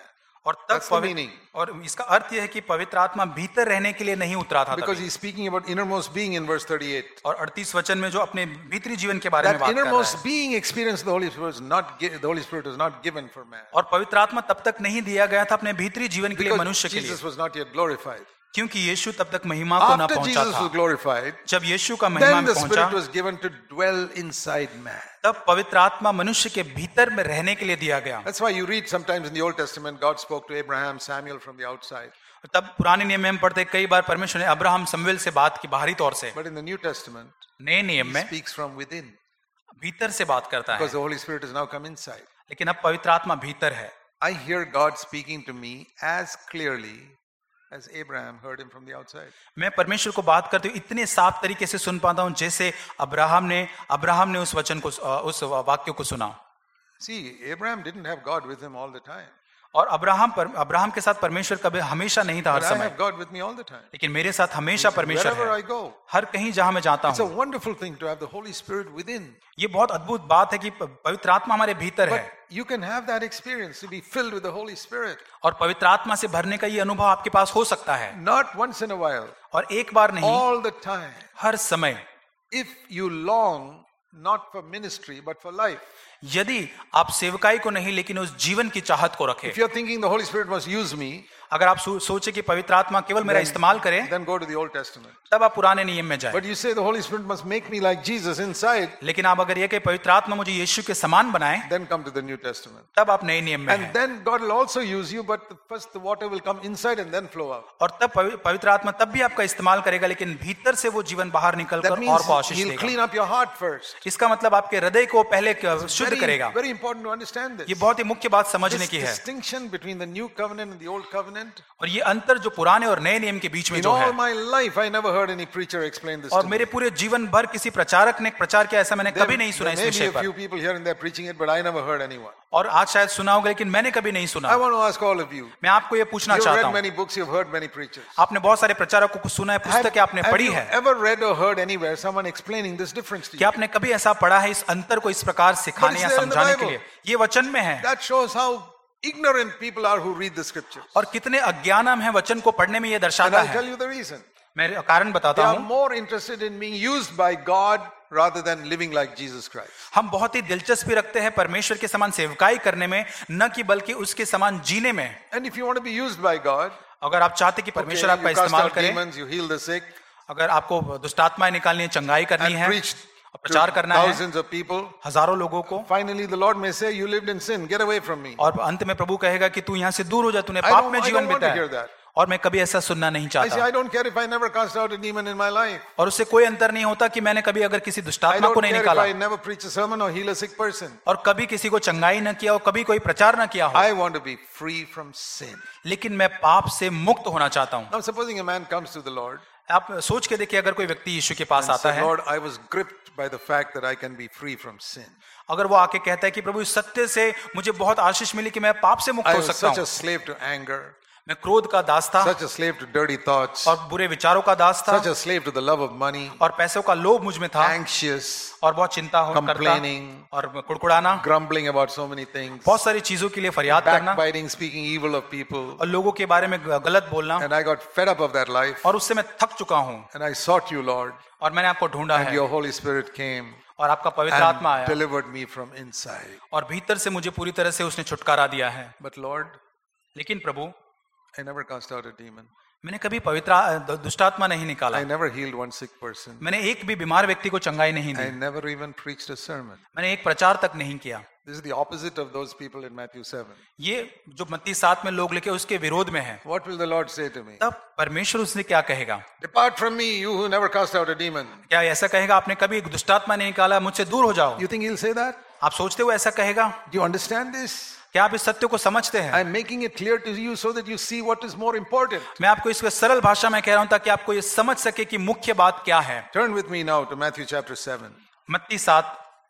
और तब That's the meaning. और इसका अर्थ यह है कि पवित्र आत्मा भीतर रहने के लिए नहीं उतरा था Because तभी। he's speaking about innermost being in verse 38. और 38 वचन में जो अपने भीतरी जीवन के बारे में That बात कर रहा innermost है। being experience the Holy Spirit was not the Holy Spirit was not given for man. और पवित्र आत्मा तब तक नहीं दिया गया था अपने भीतरी जीवन के लिए, Because मनुष्य के लिए, Jesus was not yet glorified. क्योंकि यीशु तब तक महिमा को न After पहुंचा Jesus था। was glorified, जब यीशु का महिमा then में the Spirit पहुंचा, was given to dwell inside man. तब पवित्र आत्मा मनुष्य के भीतर में रहने के लिए दिया गया। That's why you read sometimes in the Old Testament, God spoke to Abraham, Samuel from the outside. तब पुराने नियम में हम पढ़ते कई बार परमेश्वर ने अब्राहम शमूएल से बात की बाहरी तौर से। But in the New Testament, नए नियम he में speaks from within. भीतर से बात करता है, Because the Holy Spirit has now come inside. लेकिन अब पवित्र आत्मा भीतर है। I hear God speaking to me as clearly as Abraham heard him from the outside. मैं परमेश्वर को बात करते हुए इतने साफ तरीके से सुन पाता हूं जैसे अब्राहम ने उस वचन को, उस वाक्य को सुना। See, Abraham didn't have God with him all the time. और अब्राहम के साथ परमेश्वर कभी हमेशा नहीं था, हर But I समय, have God with me all the time. लेकिन मेरे साथ हमेशा परमेश्वर Wherever I है। go, हर कहीं जहां मैं जाता it's a हूं। wonderful thing to have the Holy Spirit within. ये बहुत अद्भुत बात है कि पवित्र आत्मा हमारे भीतर But है, you can have that experience to be filled with the Holy Spirit. और पवित्र आत्मा से भरने का ये अनुभव आपके पास हो सकता है, Not once in a while, और एक बार नहीं, all the time. हर समय। If you long not for ministry but for life. यदि आप सेवकाई को नहीं लेकिन उस जीवन की चाहत को रखें, If you're thinking the Holy Spirit must use me, अगर आप सोचे कि पवित्र आत्मा केवल मेरा इस्तेमाल करे, then go to the Old Testament. तब आप पुराने नियम में जाएं। But you say the Holy Spirit must make me like Jesus inside, लेकिन आप अगर ये कि पवित्र आत्मा मुझे यीशु के समान बनाए, then come to the New Testament. तब आप नए नियम में And हैं। then God will also use you, but first the water will come inside and then flow out. और तब पवित्र आत्मा तब भी आपका इस्तेमाल करेगा, लेकिन भीतर से वो जीवन बाहर निकल That कर means और को आशीष He'll देगा। clean up your heart first. इसका मतलब आपके हृदय को पहले शुद्ध Very, करेगा। very important to understand ये this. बहुत ही मुख्य बात समझने This की है। distinction between the New Covenant and the Old Covenant. और ये अंतर जो पुराने और नए नियम के बीच में In जो है, all my life, I never heard any preacher explain this और to me. मेरे पूरे जीवन भर किसी प्रचारक ने प्रचार किया ऐसा मैंने कभी नहीं सुना There इस may be विषय a few पर। people here and there preaching it, but I never heard anyone. और आज शायद सुना होगा, लेकिन मैंने कभी नहीं सुना। I want to ask all of you. मैं आपको ये पूछना You've चाहता read हूँ, many books, you've heard many preachers. आपने बहुत सारे प्रचारकों को सुना है, पुस्तकें आपने Have पढ़ी you है, ever read or heard anywhere someone explaining this difference to क्या you? आपने कभी ऐसा पढ़ा है इस अंतर को इस प्रकार सिखाने या there in the समझाने के Bible. लिए? ये वचन में है। That shows how ignorant people are who read the scriptures. और कितने अज्ञान हम हैं वचन को पढ़ने में, ये And दर्शाता I'll tell है। you the reason. मैं कारण They बताता are हूँ। more interested in being used by God rather than living like Jesus Christ. हम बहुत ही दिलचस्पी रखते हैं परमेश्वर के समान सेवकाई करने में, न कि बल्कि उसके समान जीने में। And if you want to be used by God, अगर आप चाहते कि okay, परमेश्वर आपका you cast इस्तेमाल out करे, demons, you heal the sick, अगर आपको दुष्ट आत्माएं निकालनी है, चंगाई करनी and है, preach प्रचार to करना है thousands of people, हजारों लोगों को, finally the Lord may say, you lived in sin, get away from me. और अंत में प्रभु कहेगा कि तू यहाँ से दूर हो जा, तूने I पाप don't- में I जीवन don't want to बिताया। hear that. और मैं कभी ऐसा सुनना नहीं I say, चाहता। I don't care if I never cast out a demon in my life. और उससे कोई अंतर नहीं होता कि मैंने कभी अगर किसी दुष्ट I आत्मा को don't नहीं care if निकाला I never preach a sermon or heal a sick person. और कभी किसी को चंगाई न किया हो, कभी कोई प्रचार न किया हो, I want to be free from sin. लेकिन मैं पाप से मुक्त होना चाहता हूँ। Now supposing a man comes to the Lord आप सोच के देखिए, अगर कोई व्यक्ति यीशु के पास and आता said, है, Lord, I was gripped by the fact that I can be free from sin. अगर वो आके कहता है कि प्रभु इस सत्य से मुझे बहुत आशीष मिली कि मैं पाप से मुक्त I हो was सकता such a हूँ, slave to anger, मैं क्रोध का दास था such a slave to dirty thoughts, और बुरे विचारों का दास था such a slave to the love of money, और पैसों का लोभ मुझ में था anxious, और बहुत चिंता हो करता complaining, और कुड़कुड़ाना, grumbling about so many things, बहुत सारी चीजों के लिए फरियाद करना backbiting, speaking evil of people. और लोगों के बारे में गलत बोलना, And I got fed up of that life. और उससे मैं थक चुका हूँ And I sought you, Lord, और मैंने आपको ढूंढा and है your Holy Spirit came और आपका पवित्र आत्मा and आया delivered me from inside. और भीतर से मुझे पूरी तरह से उसने छुटकारा दिया है। But Lord, लेकिन प्रभु, I never cast out a demon. मैंने कभी पवित्र दुष्ट आत्मा नहीं निकाला, I never healed one sick person. मैंने एक भी बीमार व्यक्ति को चंगाई नहीं I the, never even preached a sermon. मैंने एक प्रचार तक नहीं किया। This is the opposite of those people in Matthew 7. ये जो मत्ती 7 में लोग लेके उसके विरोध में है। What will the Lord say to me? तब परमेश्वर उसने क्या कहेगा? Depart from me, you who never cast out a demon. क्या ऐसा कहेगा, आपने कभी एक दुष्ट आत्मा नहीं निकाला, मुझसे दूर हो जाओ? You think he'll say that? आप सोचते हो ऐसा कहेगा? Do you understand this? क्या आप इस सत्य को समझते हैं? I'm making it clear to you so that you see what is more important. मैं आपको इसको सरल भाषा में कह रहा हूं ताकि आपको ये समझ सके कि मुख्य बात क्या है। Turn with me now to Matthew chapter 7. मत्ती 7,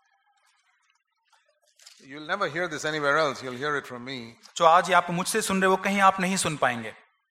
You'll never hear this anywhere else. You'll hear it from me. जो आज ये आप मुझसे सुन रहे हो, कहीं आप नहीं सुन पाएंगे।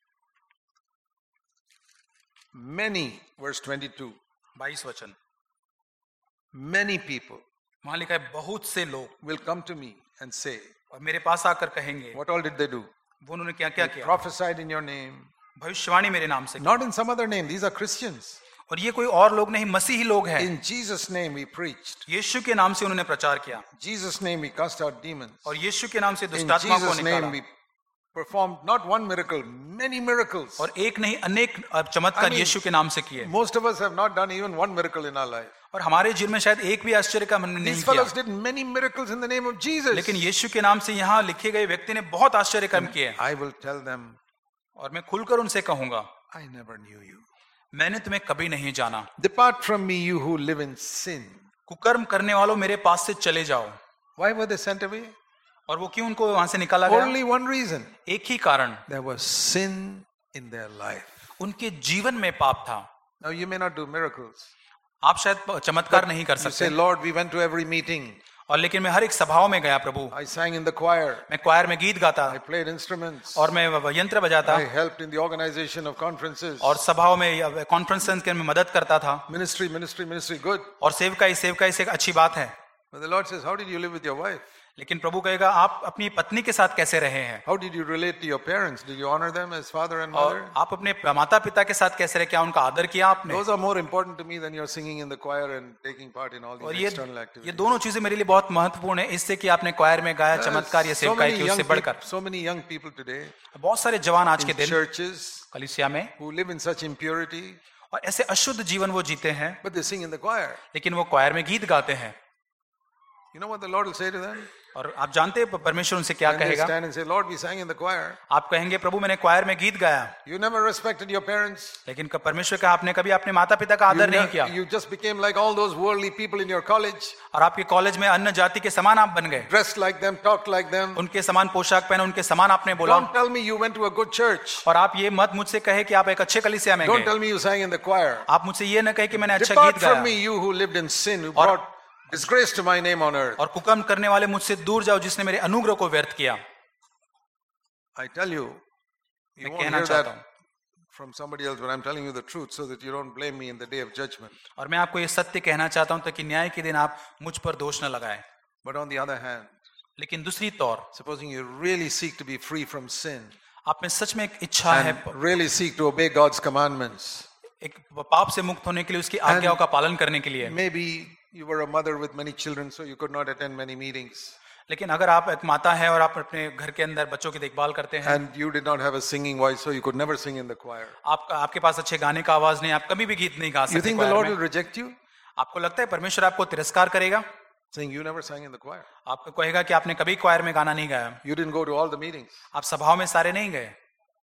Many, verse 22, 22 वचन, many people वहां लिखा है बहुत से लोग will come to me and say, और मेरे पास आकर कहेंगे। what all did they do? वो उन्होंने क्या क्या किया? prophesied in your name, भविष्यवाणी मेरे नाम से की। not in some other name. These are Christians. और ये कोई और लोग नहीं, मसीही लोग हैं। In Jesus' name we preached. यीशु के नाम से उन्होंने प्रचार किया In Jesus' name we cast out demons. और यीशु के नाम से In दुष्टात्मा को Jesus' name निकाला। we performed not one miracle, many miracles. और एक नहीं अनेक चमत्कार I mean, यीशु के नाम से किए। Most of us have not done even one miracle in our life. और हमारे जीवन में शायद एक भी आश्चर्य का हमने नहीं These किया, fellows did many miracles in the name of Jesus. लेकिन यीशु के नाम से यहाँ लिखे गए व्यक्ति ने बहुत आश्चर्य कर्म किए। I will tell them, और मैं खुलकर उनसे कहूंगा, I never knew you. मैंने तुम्हें कभी नहीं जाना। Depart from me, you who live in sin. कुकर्म करने वालों मेरे पास से चले जाओ। Why were they sent away? और वो क्यों उनको वहां से निकाला गया? Only one reason. एक ही कारण, There was sin in their life. उनके जीवन में पाप था। Now you may not do miracles. आप शायद चमत्कार नहीं कर You सकते, say, Lord, we went to every meeting. और लेकिन मैं हर एक सभाओं में गया प्रभु, I sang in the choir. मैं क्वायर में गीत गाता I played instruments. और मैं यंत्र बजाता I helped in the organization of conferences. और सभाओं में कॉन्फ्रेंस के में मदद करता था। Ministry, ministry, ministry, good. और सेवकाई सेवकाई से एक अच्छी बात है, But the Lord says, how did you live with your wife? लेकिन प्रभु कहेगा आप अपनी पत्नी के साथ कैसे रहे हैं? How did you relate to your parents? Did you honor them as father and और mother? आप अपने माता पिता के साथ कैसे रहे? क्या उनका आदर किया आपने? Those are more important to me than your singing in the choir and taking part in all और these external ये activities. दोनों चीजें मेरे लिए बहुत महत्वपूर्ण है, इससे कि आपने क्वायर में गाया, चमत्कार या सेवकाई की, उससे बढ़कर So many young people today बहुत सारे जवान आज के in दिन churches कलीसिया में who live in such impurity, और ऐसे अशुद्ध जीवन वो जीते हैं, but they sing in the choir. लेकिन वो क्वायर में गीत गाते हैं। You know what the Lord will say to them? और आप जानते हैं परमेश्वर उनसे क्या When they कहेगा? stand and say, Lord, we sang in the choir. आप कहेंगे प्रभु मैंने क्वायर में गीत गाया, You never respected your parents. लेकिन परमेश्वर का आपने कभी अपने माता पिता का आदर नहीं किया, You just became like all those worldly people in your college. और आपके कॉलेज में अन्य जाति के समान आप बन गए, Dressed like them, talked like them. उनके समान पोशाक पहने, उनके समान आपने बोला। Don't tell me you went to a good church. और आप ये मत मुझसे कहे कि आप एक अच्छे कलीसिया में Don't गए, tell me you sang in the choir. आप मुझसे ये न कहे कि मैंने अच्छा Depart गीत from गाया। me, you who lived in sin, who brought disgrace to my name on earth. और कुकर्म करने वाले मुझसे दूर जाओ जिसने मेरे अनुग्रह को व्यर्थ किया। I tell you, you मैं won't कहना hear चाहता that हूँ, from somebody else, but I'm telling you the truth so that you don't blame me in the day of judgment. और मैं आपको ये सत्य कहना चाहता हूँ ताकि न्याय के दिन आप मुझ पर दोष न लगाएं। But on the other hand, लेकिन दूसरी तौर, supposing you really seek to be free from sin आप में सच में एक इच्छा है, and really seek to obey God's commandments, एक पाप से मुक्त होने के लिए, उसकी आज्ञाओं का पालन करने के लिए। maybe you were a mother with many children, so you could not attend many meetings, लेकिन अगर आप एक माता है और आप अपने घर के अंदर बच्चों की देखभाल करते हैं, and you did not have a singing voice, so you could never sing in the choir. आपके पास अच्छे गाने का आवाज नहीं, आप कभी भी गीत नहीं गा You सकते think the choir Lord में। will reject you? आपको लगता है परमेश्वर आपको तिरस्कार करेगा? Saying you never sang in the choir. आपको कहेगा कि आपने कभी क्वायर में गाना नहीं गाया, You didn't go to all the meetings. आप सभाओं में सारे नहीं गए।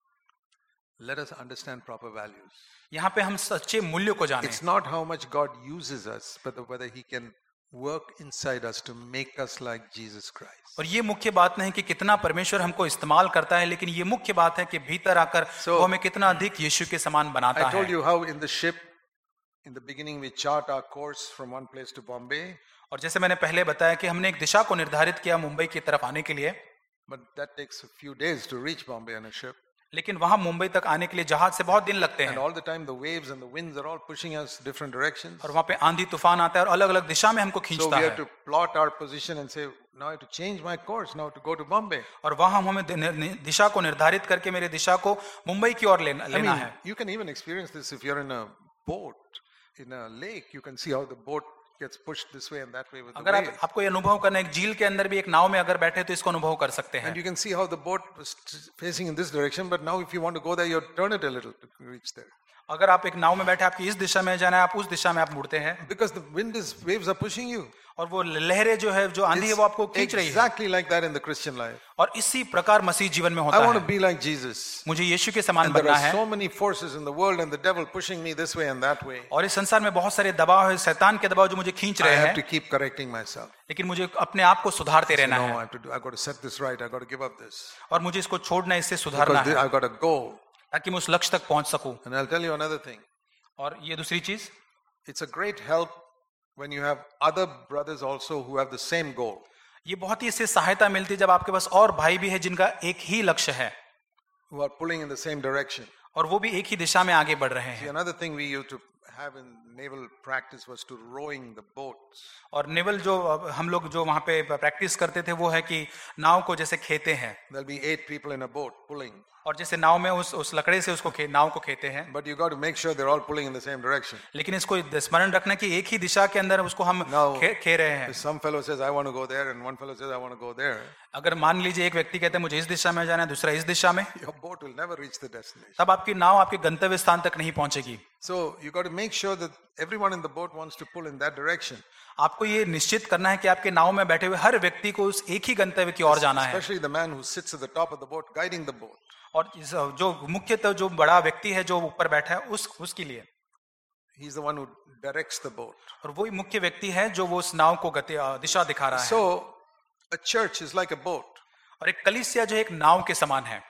Let us understand proper values. यहाँ पे हम सच्चे मूल्यों को जाने। It's not how much God uses us, but whether He can work inside us to make us like Jesus Christ. और ये मुख्य बात नहीं कि कितना परमेश्वर हमको इस्तेमाल करता है, लेकिन ये मुख्य बात है कि भीतर आकर वो हमें कितना अधिक यीशु के समान बनाता I told है। you how in the ship, in the beginning, we chart our course from one place to Bombay, और जैसे मैंने पहले बताया कि हमने एक दिशा को निर्धारित किया मुंबई की तरफ आने के लिए, but that takes a few days to reach Bombay on a ship. लेकिन वहां मुंबई तक आने के लिए जहाज से बहुत दिन लगते And हैं, all the time, the waves and the winds are all pushing us different directions. और वहां पे आंधी तूफान आता है और अलग अलग दिशा में हमको So खींचता we have है, to plot our position and say, now I have to change my course, now to go to Bombay. और वहां हमें दिशा को निर्धारित करके मेरे दिशा को मुंबई की ओर I लेना mean, है। you can even experience this if you're in a boat, in a lake. You can see how the boat gets pushed this way and that way with the अगर waves. आपको ये अनुभव करना है, एक झील के अंदर भी एक नाव में अगर बैठे तो इसको अनुभव कर सकते हैं, And you can see how the boat was facing in this direction, but now if you want to go there, you turn it a little to reach there. अगर आप एक नाव में बैठे आपकी इस दिशा में जाना है, आप उस दिशा में आप मुड़ते हैं, Because the waves are pushing you. और वो लहरें जो है, जो आंधी है, वो आपको खींच रही है। Exactly like that in the Christian life. और इसी प्रकार मसीह जीवन में I होता want to है। be like Jesus. मुझे यीशु के समान And there बनना are है, so many forces in the world and the devil pushing me this way and that way. और इस संसार में बहुत सारे दबाव है, शैतान के दबाव जो मुझे खींच I रहे have to हैं, keep correcting myself. लेकिन मुझे अपने आप को सुधारते रहना No, I है, have to do, I've got to set this right. I've got to give up this. और मुझे इसको छोड़ना, इससे सुधारना Because है, I've got a goal. ताकि मैं उस लक्ष्य तक पहुंच सकूं। And I'll tell you another thing. और ये दूसरी चीज, It's a great help when you have other brothers also who have the same goal. ये बहुत ही इससे सहायता मिलती है जब आपके पास और भाई भी है जिनका एक ही लक्ष्य है, Who are pulling in the same direction. और वो भी एक ही दिशा में आगे बढ़ रहे See, हैं। another thing we used to have in naval practice was to rowing the boats. और नेवल जो हम लोग जो वहाँ पे प्रैक्टिस करते थे वो है कि नाव को जैसे खेते हैं, There'll be 8 people in a boat pulling, और जैसे नाव में उस लकड़े से उसको नाव को खेते हैं, but you got to make sure they're all pulling in the same direction. लेकिन इसको स्मरण रखना कि एक ही दिशा के अंदर उसको हम Now, खे रहे हैं. If some fellow says I want to go there and one fellow says I want to go there, अगर मान लीजिए एक व्यक्ति कहता है मुझे इस दिशा में जाना है, दूसरा इस दिशा में, your boat will never reach the destination. तब आपकी नाव आपके गंतव्य स्थान तक नहीं पहुंचेगी. So you got to make sure that everyone in the boat wants to pull in that direction. आपको ये निश्चित करना है कि आपके नाव में बैठे हुए हर व्यक्ति को उस एक ही गंतव्य की ओर जाना है. Especially the man who sits at the top of the boat guiding the boat. और जो मुख्यतः जो बड़ा व्यक्ति है जो ऊपर बैठा है उसके लिए, He's the one who directs the boat. और वही मुख्य व्यक्ति है जो वो उस नाव को दिशा दिखा रहा है. So a church is like a boat. और एक कलीसिया जो एक नाव के समान है.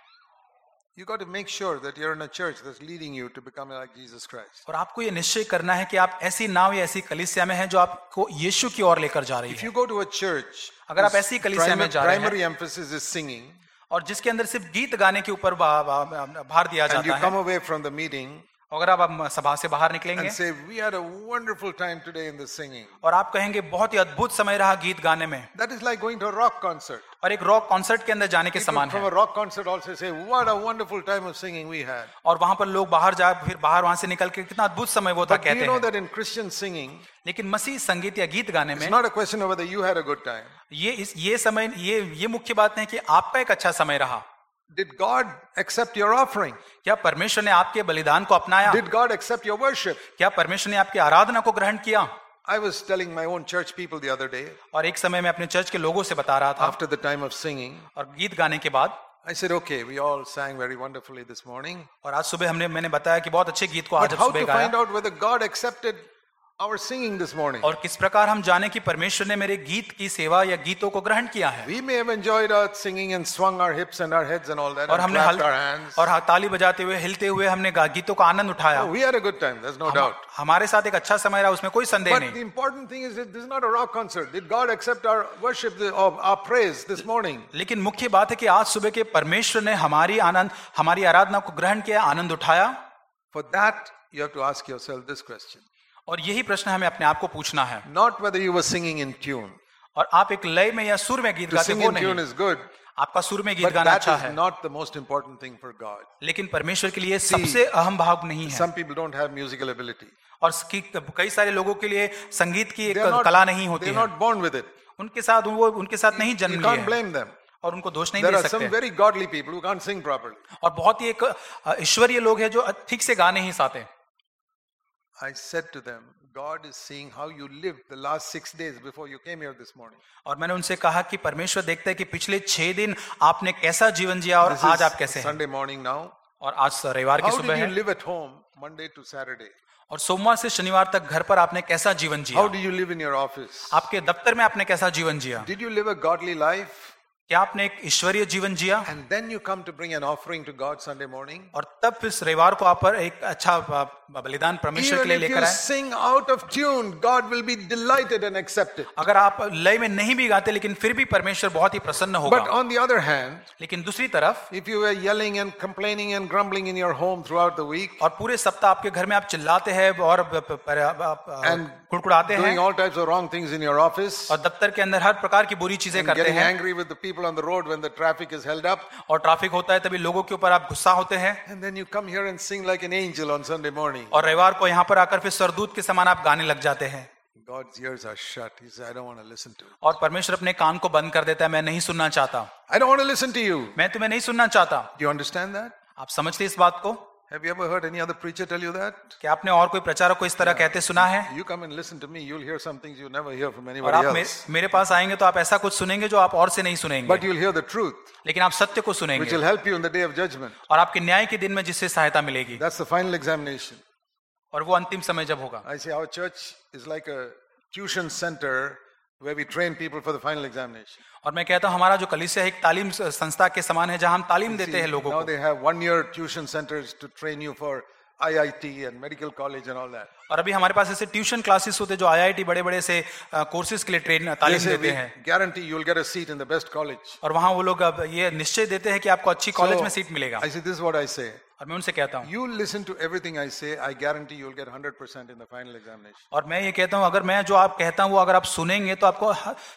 You got to make sure that you're in a church that's leading you to become like Jesus Christ. और आपको ये निश्चय करना है कि आप ऐसी नाव या ऐसी कलीसिया में हैं जो आपको यीशु की ओर लेकर जा रही If है. you go to a church, अगर आप ऐसी कलीसिया में जा रहे हैं primary emphasis is singing, और जिसके अंदर सिर्फ गीत गाने के ऊपर भार दिया and you जाता come है, away from the meeting अगर आप सभा से बाहर निकलेंगे and say, we had a wonderful time today in the singing. और आप कहेंगे बहुत ही अद्भुत समय रहा गीत गाने में, That is like going to a rock concert. और एक रॉक कॉन्सर्ट के अंदर जाने के People समान from है. a rock concert also say, what a wonderful time of singing we had. और वहां पर लोग फिर बाहर वहां से निकल के कितना अद्भुत समय वो था But do कहते you know हैं. that in Christian singing, लेकिन मसीह संगीत या गीत गाने it's में not a question of whether you had a good time. ये समय ये मुख्य बात है कि आपका एक अच्छा समय रहा. Did God accept your offering? क्या परमेश्वर ने आपके बलिदान को अपनाया? Did God accept your worship? क्या परमेश्वर ने आपकी आराधना को ग्रहण किया? I was telling my own church people the other day, और एक समय मैं अपने चर्च के लोगों से बता रहा था, after the time of singing, और गीत गाने के बाद, I said, okay, we all sang very wonderfully this morning. और आज सुबह मैंने बताया कि बहुत अच्छे गीत को आज But हम how सुबह to find गाया, out whether God accepted our singing this morning? और किस प्रकार हम जाने कि परमेश्वर ने मेरे गीत की सेवा या गीतों को ग्रहण किया है. We may have enjoyed our singing and swung our hips and our heads and all that, और and हमने clapped our hands. और ताली बजाते हुए हिलते हुए हमने गीतों का आनंद उठाया. Oh, we had a good time, there's no doubt. हमारे साथ एक अच्छा समय रहा, उसमें कोई संदेह But नहीं. the important thing is that this is not a rock concert. Did God accept our worship, our praise this morning? लेकिन मुख्य बात है कि आज सुबह के परमेश्वर ने हमारी आराधना को ग्रहण किया, आनंद उठाया. For that, you have to ask yourself this question. और यही प्रश्न हमें अपने आप को पूछना है. Not whether you were singing in tune. और आप एक लय में या सुर में गीत To गाते sing हो in tune नहीं, is good, आपका सुर में गीत but गाना that अच्छा is है, not the most important thing for God. लेकिन परमेश्वर के लिए सबसे अहम भाग नहीं है. Some people don't have musical ability. और कई सारे लोगों के लिए संगीत की एक They are not, कला नहीं होती they're है. not born with it. उनके साथ नहीं जन्म You लिया can't है, blame them. और उनको दोष नहीं There दे are some सकते. very godly people who can't sing properly. और बहुत ही एक ईश्वरीय लोग हैं जो ठीक से गा नहीं सकते. I said to them, God is seeing how you lived the last 6 days before you came here this morning. और मैंने उनसे कहा कि परमेश्वर देखता है कि पिछले 6 दिन आपने कैसा जीवन जिया और This आज आप is कैसे हैं. Sunday morning now. और आज रविवार की How सुबह did you है, live at home Monday to Saturday? और सोमवार से शनिवार तक घर पर आपने कैसा जीवन जिया? How do you live in your office? आपके दफ्तर में आपने कैसा जीवन जिया? Did you live a godly life? क्या आपने एक ईश्वरीय जीवन जिया? And then you come to bring an offering to God Sunday morning? और तब फिर रविवार को आप पर एक अच्छा बलिदान परमेश्वर के Even लिए if लेकर you आए. sing out of tune, God will be delighted and accept it. अगर आप लय में नहीं भी गाते लेकिन फिर भी परमेश्वर बहुत ही प्रसन्न होगा. But on the other hand, लेकिन दूसरी तरफ, if you were yelling and complaining and grumbling in your home throughout the week, और पूरे सप्ताह आपके घर में आप चिल्लाते हैं और and कुड़कुड़ाते doing हैं all types of wrong things in your office, और दफ्तर के अंदर हर प्रकार की बुरी चीजें and करते getting हैं, angry with the people on the road when the traffic is held up, और ट्रैफिक होता है तभी लोगों के ऊपर आप गुस्सा होते हैं, and then you come here and sing like an angel on Sunday morning. और रविवार को यहाँ पर आकर फिर सरदूत के समान आप गाने लग जाते हैं. God's ears are shut. He says, I don't want to listen to it. और परमेश्वर अपने कान को बंद कर देता है, मैं नहीं सुनना चाहता, I don't want to listen to you. मैं तुम्हें नहीं सुनना चाहता. Do you understand that? आप समझते इस बात को? Have you ever heard any other preacher tell you that? क्या आपने और कोई प्रचारक को इस तरह कहते सुना है? You come and listen to me, you'll hear some things you never hear from और anybody आप else. मेरे पास आएंगे तो आप ऐसा कुछ सुनेंगे जो आप और से नहीं सुनेंगे, But you'll hear the truth, लेकिन आप सत्य को which सुनेंगे will help you in the day of judgment. और आपके न्याय के दिन में जिससे सहायता मिलेगी. That's the final examination. और वो अंतिम समय जब होगा. I say our church is like a tuition center where we train people for the final examination. और मैं कहता हूँ हमारा जो कलीसिया एक तालीम संस्था के समान है जहाँ हम तालीम देते हैं लोगों Now को. they have 1-year tuition centers to train you for IIT and medical college and all that. और अभी हमारे पास ऐसे ट्यूशन क्लासेस होते हैं जो IIT बड़े बड़े से कोर्सेज के लिए They तालीम say देते we हैं, guarantee you'll get a seat in the best college. और वहाँ वो लोग अब ये निश्चय देते हैं कि आपको अच्छी कॉलेज में सीट मिलेगा. I say this is what I say. और मैं उनसे कहता हूँ, You listen to everything I say, I guarantee you'll get 100% in the final examination. और मैं ये कहता हूँ, अगर मैं जो आप कहता हूँ वो अगर आप सुनेंगे तो आपको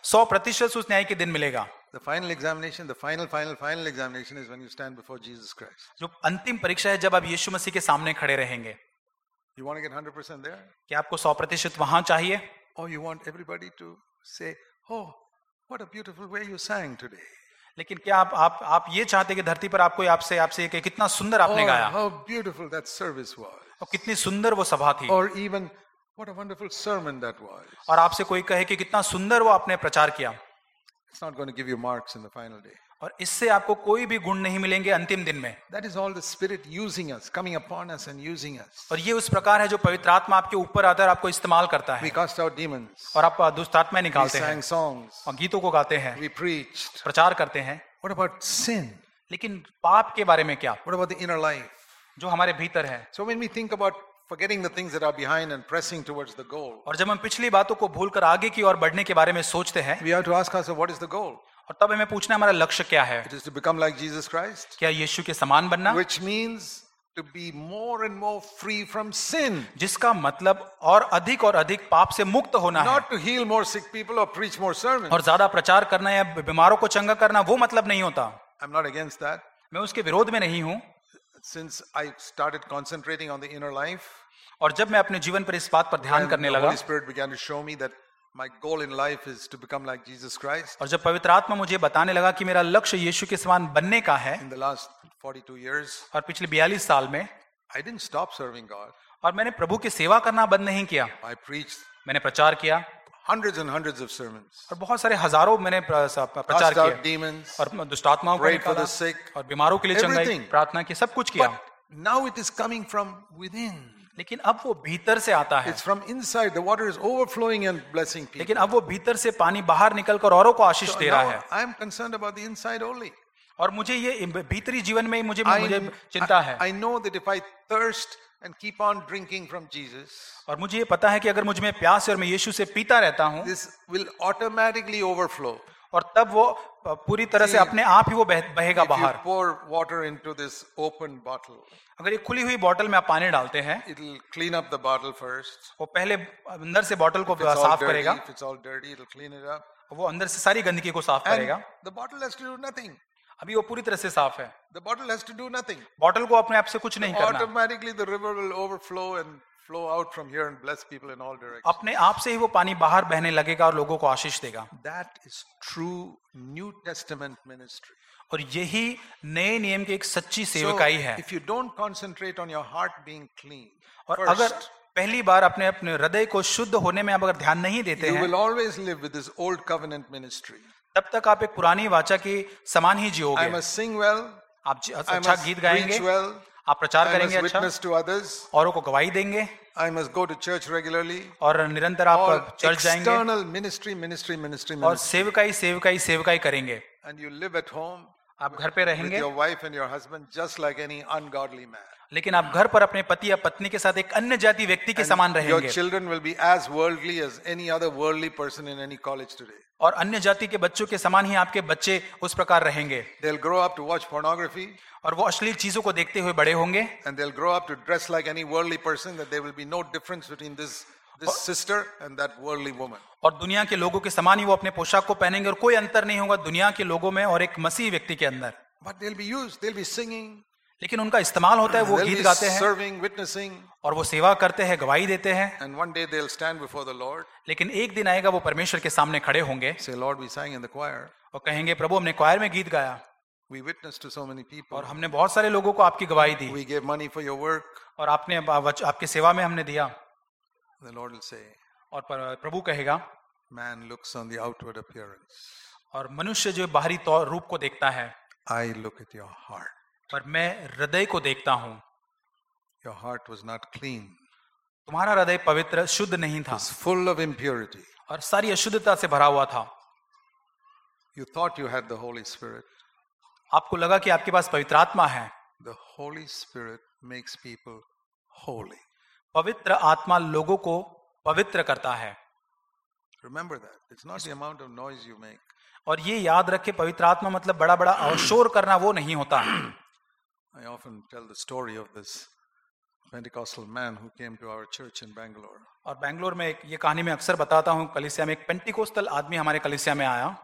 100% उस न्याय के दिन मिलेगा। The final examination, the final examination is when you stand before Jesus Christ. जो अंतिम परीक्षा है जब आप यीशु मसीह के सामने खड़े रहेंगे। You want to get 100% there? क्या आपको 100% वहां चाहिए? Or you want everybody to say, oh, what a beautiful way you sang today. लेकिन क्या आप ये चाहते कि धरती पर आपको आपसे कि कितना सुंदर आपने Oh, गाया how beautiful that service was. और कितनी सुंदर वो सभा थी, Or even, what a wonderful sermon that was. और आपसे कोई कहे कि कितना सुंदर वो आपने प्रचार किया। It's not going to give you marks in the final day. और इससे आपको कोई भी गुण नहीं मिलेंगे अंतिम दिन में। That is all the Spirit using us, coming upon us and using us. और ये उस प्रकार है जो पवित्र आत्मा आपके ऊपर आता है और आपको इस्तेमाल करता We है, cast out demons. और आप दुष्ट आत्माएं We निकालते हैं sang songs. और गीतों को गाते हैं, We preached. प्रचार करते हैं। What about sin? लेकिन पाप के बारे में क्या, What about the inner life? जो हमारे भीतर है? So when we think about forgetting the things that are behind and pressing towards the goal, और जब हम पिछली बातों को भूलकर आगे की ओर बढ़ने के बारे में सोचते हैं, we have to ask ourselves, what is the goal? और तब हमें पूछना है हमारा लक्ष्य क्या है? It is to become like Jesus Christ, क्या यीशु के समान बनना, which means to be more and more free from sin. जिसका मतलब और अधिक पाप से मुक्त होना है, Not to heal more sick people or preach more sermons. और ज्यादा प्रचार करना या बीमारों को चंगा करना, वो मतलब नहीं होता। I'm not against that. मैं उसके विरोध में नहीं हूं। Since I started concentrating on the inner life, और जब मैं अपने जीवन पर इस बात पर ध्यान and करने the लगा, Holy Spirit began to show me that my goal in life is to become like Jesus Christ. और जब पवित्र आत्मा मुझे बताने लगा कि मेरा लक्ष्य यीशु के समान बनने का है, In the last 42 years, और पिछले 42 साल में, I didn't stop serving God. और मैंने प्रभु की सेवा करना बंद नहीं किया। I preached मैंने प्रचार किया hundreds and hundreds of sermons. और बहुत सारे हजारों मैंने प्रचार Cast out किए, demons, और दुष्ट आत्माओं को prayed for निकाला, the sick, और बीमारों के लिए चंगाई, everything. प्रार्थना की, सब कुछ किया। But now it is coming from within. लेकिन अब वो भीतर से आता है, It's from inside. The water is overflowing and blessing people. लेकिन अब वो भीतर से पानी बाहर निकलकर औरों को आशीष So दे रहा now है। I am concerned about the inside only. और मुझे ये भीतरी जीवन में मुझे I, चिंता है, I know that if I thirst and keep on drinking from Jesus, और मुझे ये पता है कि अगर मुझ में प्यास है और मैं यीशु से पीता रहता हूँ, this will automatically overflow. और तब वो पूरी तरह से अपने आप ही वो बहेगा If you बाहर। pour water into this open bottle, अगर ये खुली हुई बोतल में आप पानी डालते हैं, it will clean up the bottle first. वो पहले अंदर से बोतल को If it's all साफ dirty, करेगा, if it's all dirty, it will clean it up. वो अंदर से सारी गंदगी को साफ And करेगा। the bottle has to do nothing. अभी वो पूरी तरह से साफ है, The bottle has to do nothing. बोतल को अपने आप से कुछ नहीं करना, Automatically the river will overflow and flow out from here and bless people in all directions. अपने आप से ही वो पानी बाहर बहने लगेगा और लोगों को आशीष देगा। That is true New Testament ministry. और यही नए नियम की एक सच्ची So, सेवकाई है। if you don't concentrate on your heart being clean, और अगर first, पहली बार अपने हृदय को शुद्ध होने में आप अगर ध्यान नहीं देते you हैं, will always live with this old covenant ministry. तब तक आप एक पुरानी वाचा के समान ही I जियोगे। must sing well, आप I अच्छा must गीत preach गाएंगे, well, आप प्रचार I करेंगे must अच्छा, witness to others, औरों को गवाही देंगे, I must go to church regularly. और निरंतर All आप चर्च जाएंगे, external ministry. और सेवकाई करेंगे। And you live at home आप घर पे with रहेंगे, your wife and your husband just like any ungodly man. लेकिन आप घर पर अपने पति या पत्नी के साथ एक अन्य जाति व्यक्ति के समान And your रहेंगे, children will be as worldly as any other worldly person in any college today. और अन्य जाति के बच्चों के समान ही आपके बच्चे उस प्रकार रहेंगे, They'll grow up to watch pornography और वो अश्लील चीजों को देखते हुए बड़े होंगे, and they'll grow up to dress like any worldly person, that there will be no difference between this sister and that worldly woman. और दुनिया के लोगों के समान ही वो अपने पोशाक को पहनेंगे, और कोई अंतर नहीं होगा दुनिया के लोगों में और एक मसीह व्यक्ति के अंदर। But they'll be used, they'll be singing, लेकिन उनका इस्तेमाल होता है, वो they'll गीत be गाते हैं serving, witnessing, और वो सेवा करते हैं, गवाही देते हैं, and one day they'll stand before the Lord, लेकिन एक दिन आएगा वो परमेश्वर के सामने खड़े होंगे say, Lord, we sang in the choir, और कहेंगे, प्रभु हमने क्वायर में गीत गाया, we witnessed to so many people, और हमने बहुत सारे लोगों को आपकी गवाही दी, we gave money for your work. और आपने आपकी सेवा में हमने दिया। The Lord will say, और प्रभु कहेगा, man looks on the outward appearance, और मनुष्य जो बाहरी रूप को देखता है, I look at your heart. पर मैं हृदय को देखता हूँ। Your heart was not clean, तुम्हारा हृदय पवित्र शुद्ध नहीं it था, was full of impurity. और सारी अशुद्धता से भरा हुआ था। You thought you had the Holy Spirit. आपको लगा कि आपके पास पवित्र आत्मा है। The Holy Spirit makes people holy. पवित्र आत्मा लोगों को पवित्र करता है। Remember that. It's not the amount of noise you make. और ये याद रखे, पवित्र आत्मा मतलब बड़ा बड़ा शोर करना वो नहीं होता। I often tell the story of this Pentecostal man who came to our church in Bangalore. और बैंगलोर में ये कहानी मैं अक्सर बताता हूँ, कलीसिया में एक पेंटिकोस्टल आदमी हमारे कलीसिया में आया।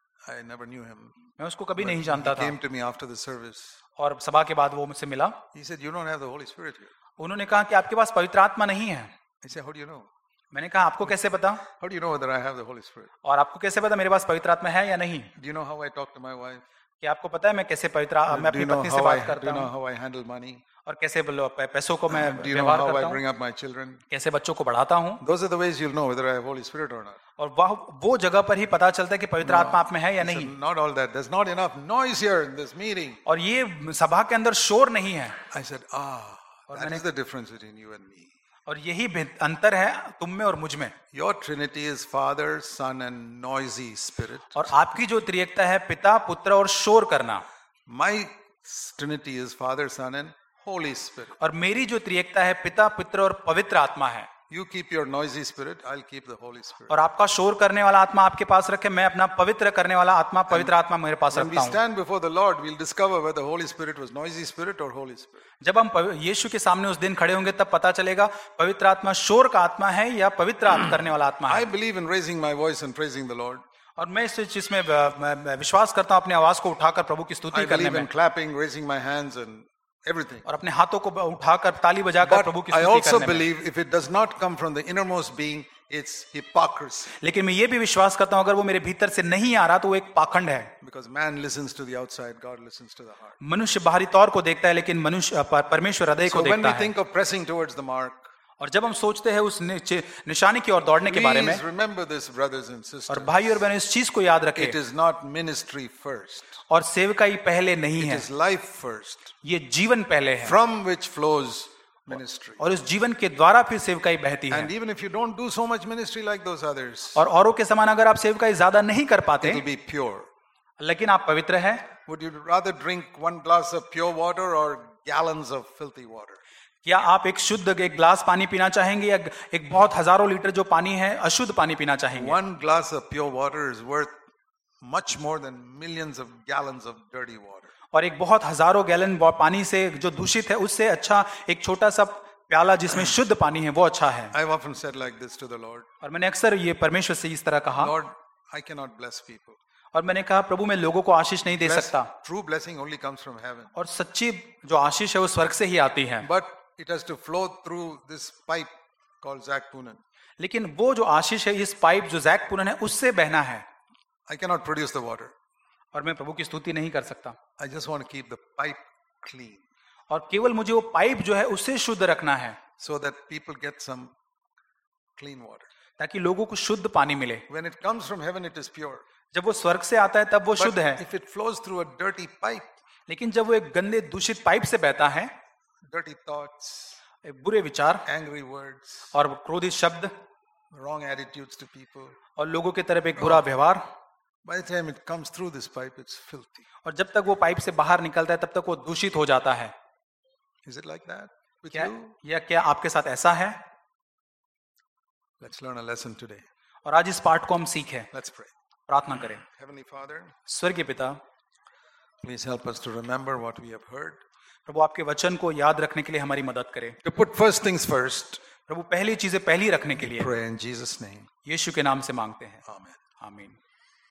I never knew him. मैं उसको कभी नहीं जानता He था, came to me after the service. और सभा के बाद वो मुझसे मिला। He said, "You don't have the Holy Spirit here." उन्होंने कहा कि आपके पास पवित्र आत्मा नहीं है। I said, "How do you know? मैंने कहा आपको कैसे पता, How do you know whether I have the Holy Spirit? और आपको कैसे पता मेरे पास पवित्र आत्मा है या नहीं? Do you know how I talk to my wife? कि आपको पता है मैं कैसे मैं Do अपनी you know पत्नी से how बात do करता you know हूँ, how I handle money? और कैसे पैसों को मैं Do you know व्यवहार how करता I हूँ, bring up my children? कैसे बच्चों को बढ़ाता हूँ। Those are the ways you'll know whether I have Holy Spirit or not. और वो जगह पर ही पता चलता है कि पवित्र आत्मा आप में है या He said, नहीं। "Not all that. There's not enough noise here in this meeting." और ये सभा के अंदर शोर नहीं है, I said, that is the difference between you and me. और यही अंतर है तुम में और मुझ में। Your Trinity is Father, Son, and noisy Spirit. और आपकी जो त्रिएकता है पिता, पुत्र और शोर करना, My Trinity is Father, Son, and Holy Spirit. और मेरी जो त्रिएकता है पिता, पुत्र और पवित्र आत्मा है। You keep your noisy spirit, I'll keep the Holy Spirit. और आपका शोर करने वाला आत्मा आपके पास रखे, मैं अपना पवित्र करने वाला आत्मा, पवित्र आत्मा मेरे पास When we रखता हूँ। stand before the Lord, we'll discover whether the Holy Spirit was noisy spirit or Holy Spirit. जब हम यीशु के सामने उस दिन खड़े होंगे तब पता चलेगा पवित्र आत्मा शोर का आत्मा है या पवित्र करने वाला आत्मा I है। believe in raising my voice and praising the Lord. और मैं इस चीज में विश्वास करता हूँ, अपनी आवाज को उठाकर प्रभु की I स्तुति करने believe में, in clapping, raising my hands and everything. और अपने हाथों को उठाकर ताली बजाकर But प्रभु की I स्तुति also करने में। believe if it does not come from the innermost being, it's hypocrisy. लेकिन मैं ये भी विश्वास करता हूँ अगर वो मेरे भीतर से नहीं आ रहा तो वो एक पाखंड है। Because man listens to the outside, God listens to the heart. मनुष्य बाहरी तौर को देखता है लेकिन मनुष्य परमेश्वर हृदय को So when देखता we है। think of pressing towards the mark, और जब हम सोचते हैं उस निशानी की ओर दौड़ने के बारे में, please remember this, brothers and sisters. और भाई और बहन इस चीज को याद रखें, It is not ministry first. और सेवकाई पहले नहीं It है, is life first, ये जीवन पहले है, from which flows ministry. और इस जीवन के द्वारा फिर सेवकाई बहती है। And even if you don't do so much ministry like those others, और औरों के समान अगर आप सेवकाई ज्यादा नहीं कर पाते it will be pure. लेकिन आप पवित्र हैं, Would you rather drink one glass of pure water or gallons of filthy water? क्या आप एक शुद्ध एक ग्लास पानी पीना चाहेंगे या एक बहुत हजारों लीटर जो पानी है अशुद्ध पानी पीना चाहेंगे? One glass of pure water is worth much more than millions of gallons of dirty water. और एक बहुत हजारों गैलन पानी से जो दूषित है उससे अच्छा एक छोटा सा प्याला जिसमें शुद्ध पानी है वो अच्छा है। I've often said like this to the Lord, और मैंने अक्सर ये परमेश्वर से इस तरह कहा, Lord, I cannot bless people. और मैंने कहा प्रभु मैं लोगों को आशीष नहीं दे सकता, True blessing only comes from heaven. और सच्ची जो आशीष है वो स्वर्ग से ही आती है, But it has to flow through this pipe called Zach Poonen. लेकिन वो जो आशीष है इस पाइप जो जैक पूनन है उससे बहना है, I cannot produce the water. और मैं प्रभु की स्तुति नहीं कर सकता, I just want to keep the pipe clean और केवल मुझे वो पाइप जो है उससे शुद्ध रखना है so that people get some clean water. ताकि लोगों को शुद्ध पानी मिले। When it comes from heaven, it is pure. जब वो स्वर्ग से आता है तब वो शुद्ध But है, if it flows through a dirty pipe, लेकिन जब वो एक गंदे दूषित पाइप से बहता है, dirty thoughts, एक बुरे विचार angry words, और क्रोधित शब्द wrong attitudes to people, और लोगों की तरफ एक बुरा व्यवहार, by the time it comes through this pipe, it's filthy. और जब तक वो पाइप से बाहर निकलता है तब तक वो दूषित हो जाता है। Is it like that with क्या you? या क्या आपके साथ ऐसा है? Let's learn a lesson today. और आज इस पाठ को हम सीखें, Let's pray. प्रार्थना करें। Heavenly Father, स्वर्गीय पिता, please help us to remember what we have heard. प्रभु आपके वचन को याद रखने के लिए हमारी मदद करें। To put first things first, प्रभु पहली चीजें पहली रखने के लिए pray in Jesus' name. यीशु के नाम से मांगते हैं, Amen. आमीन।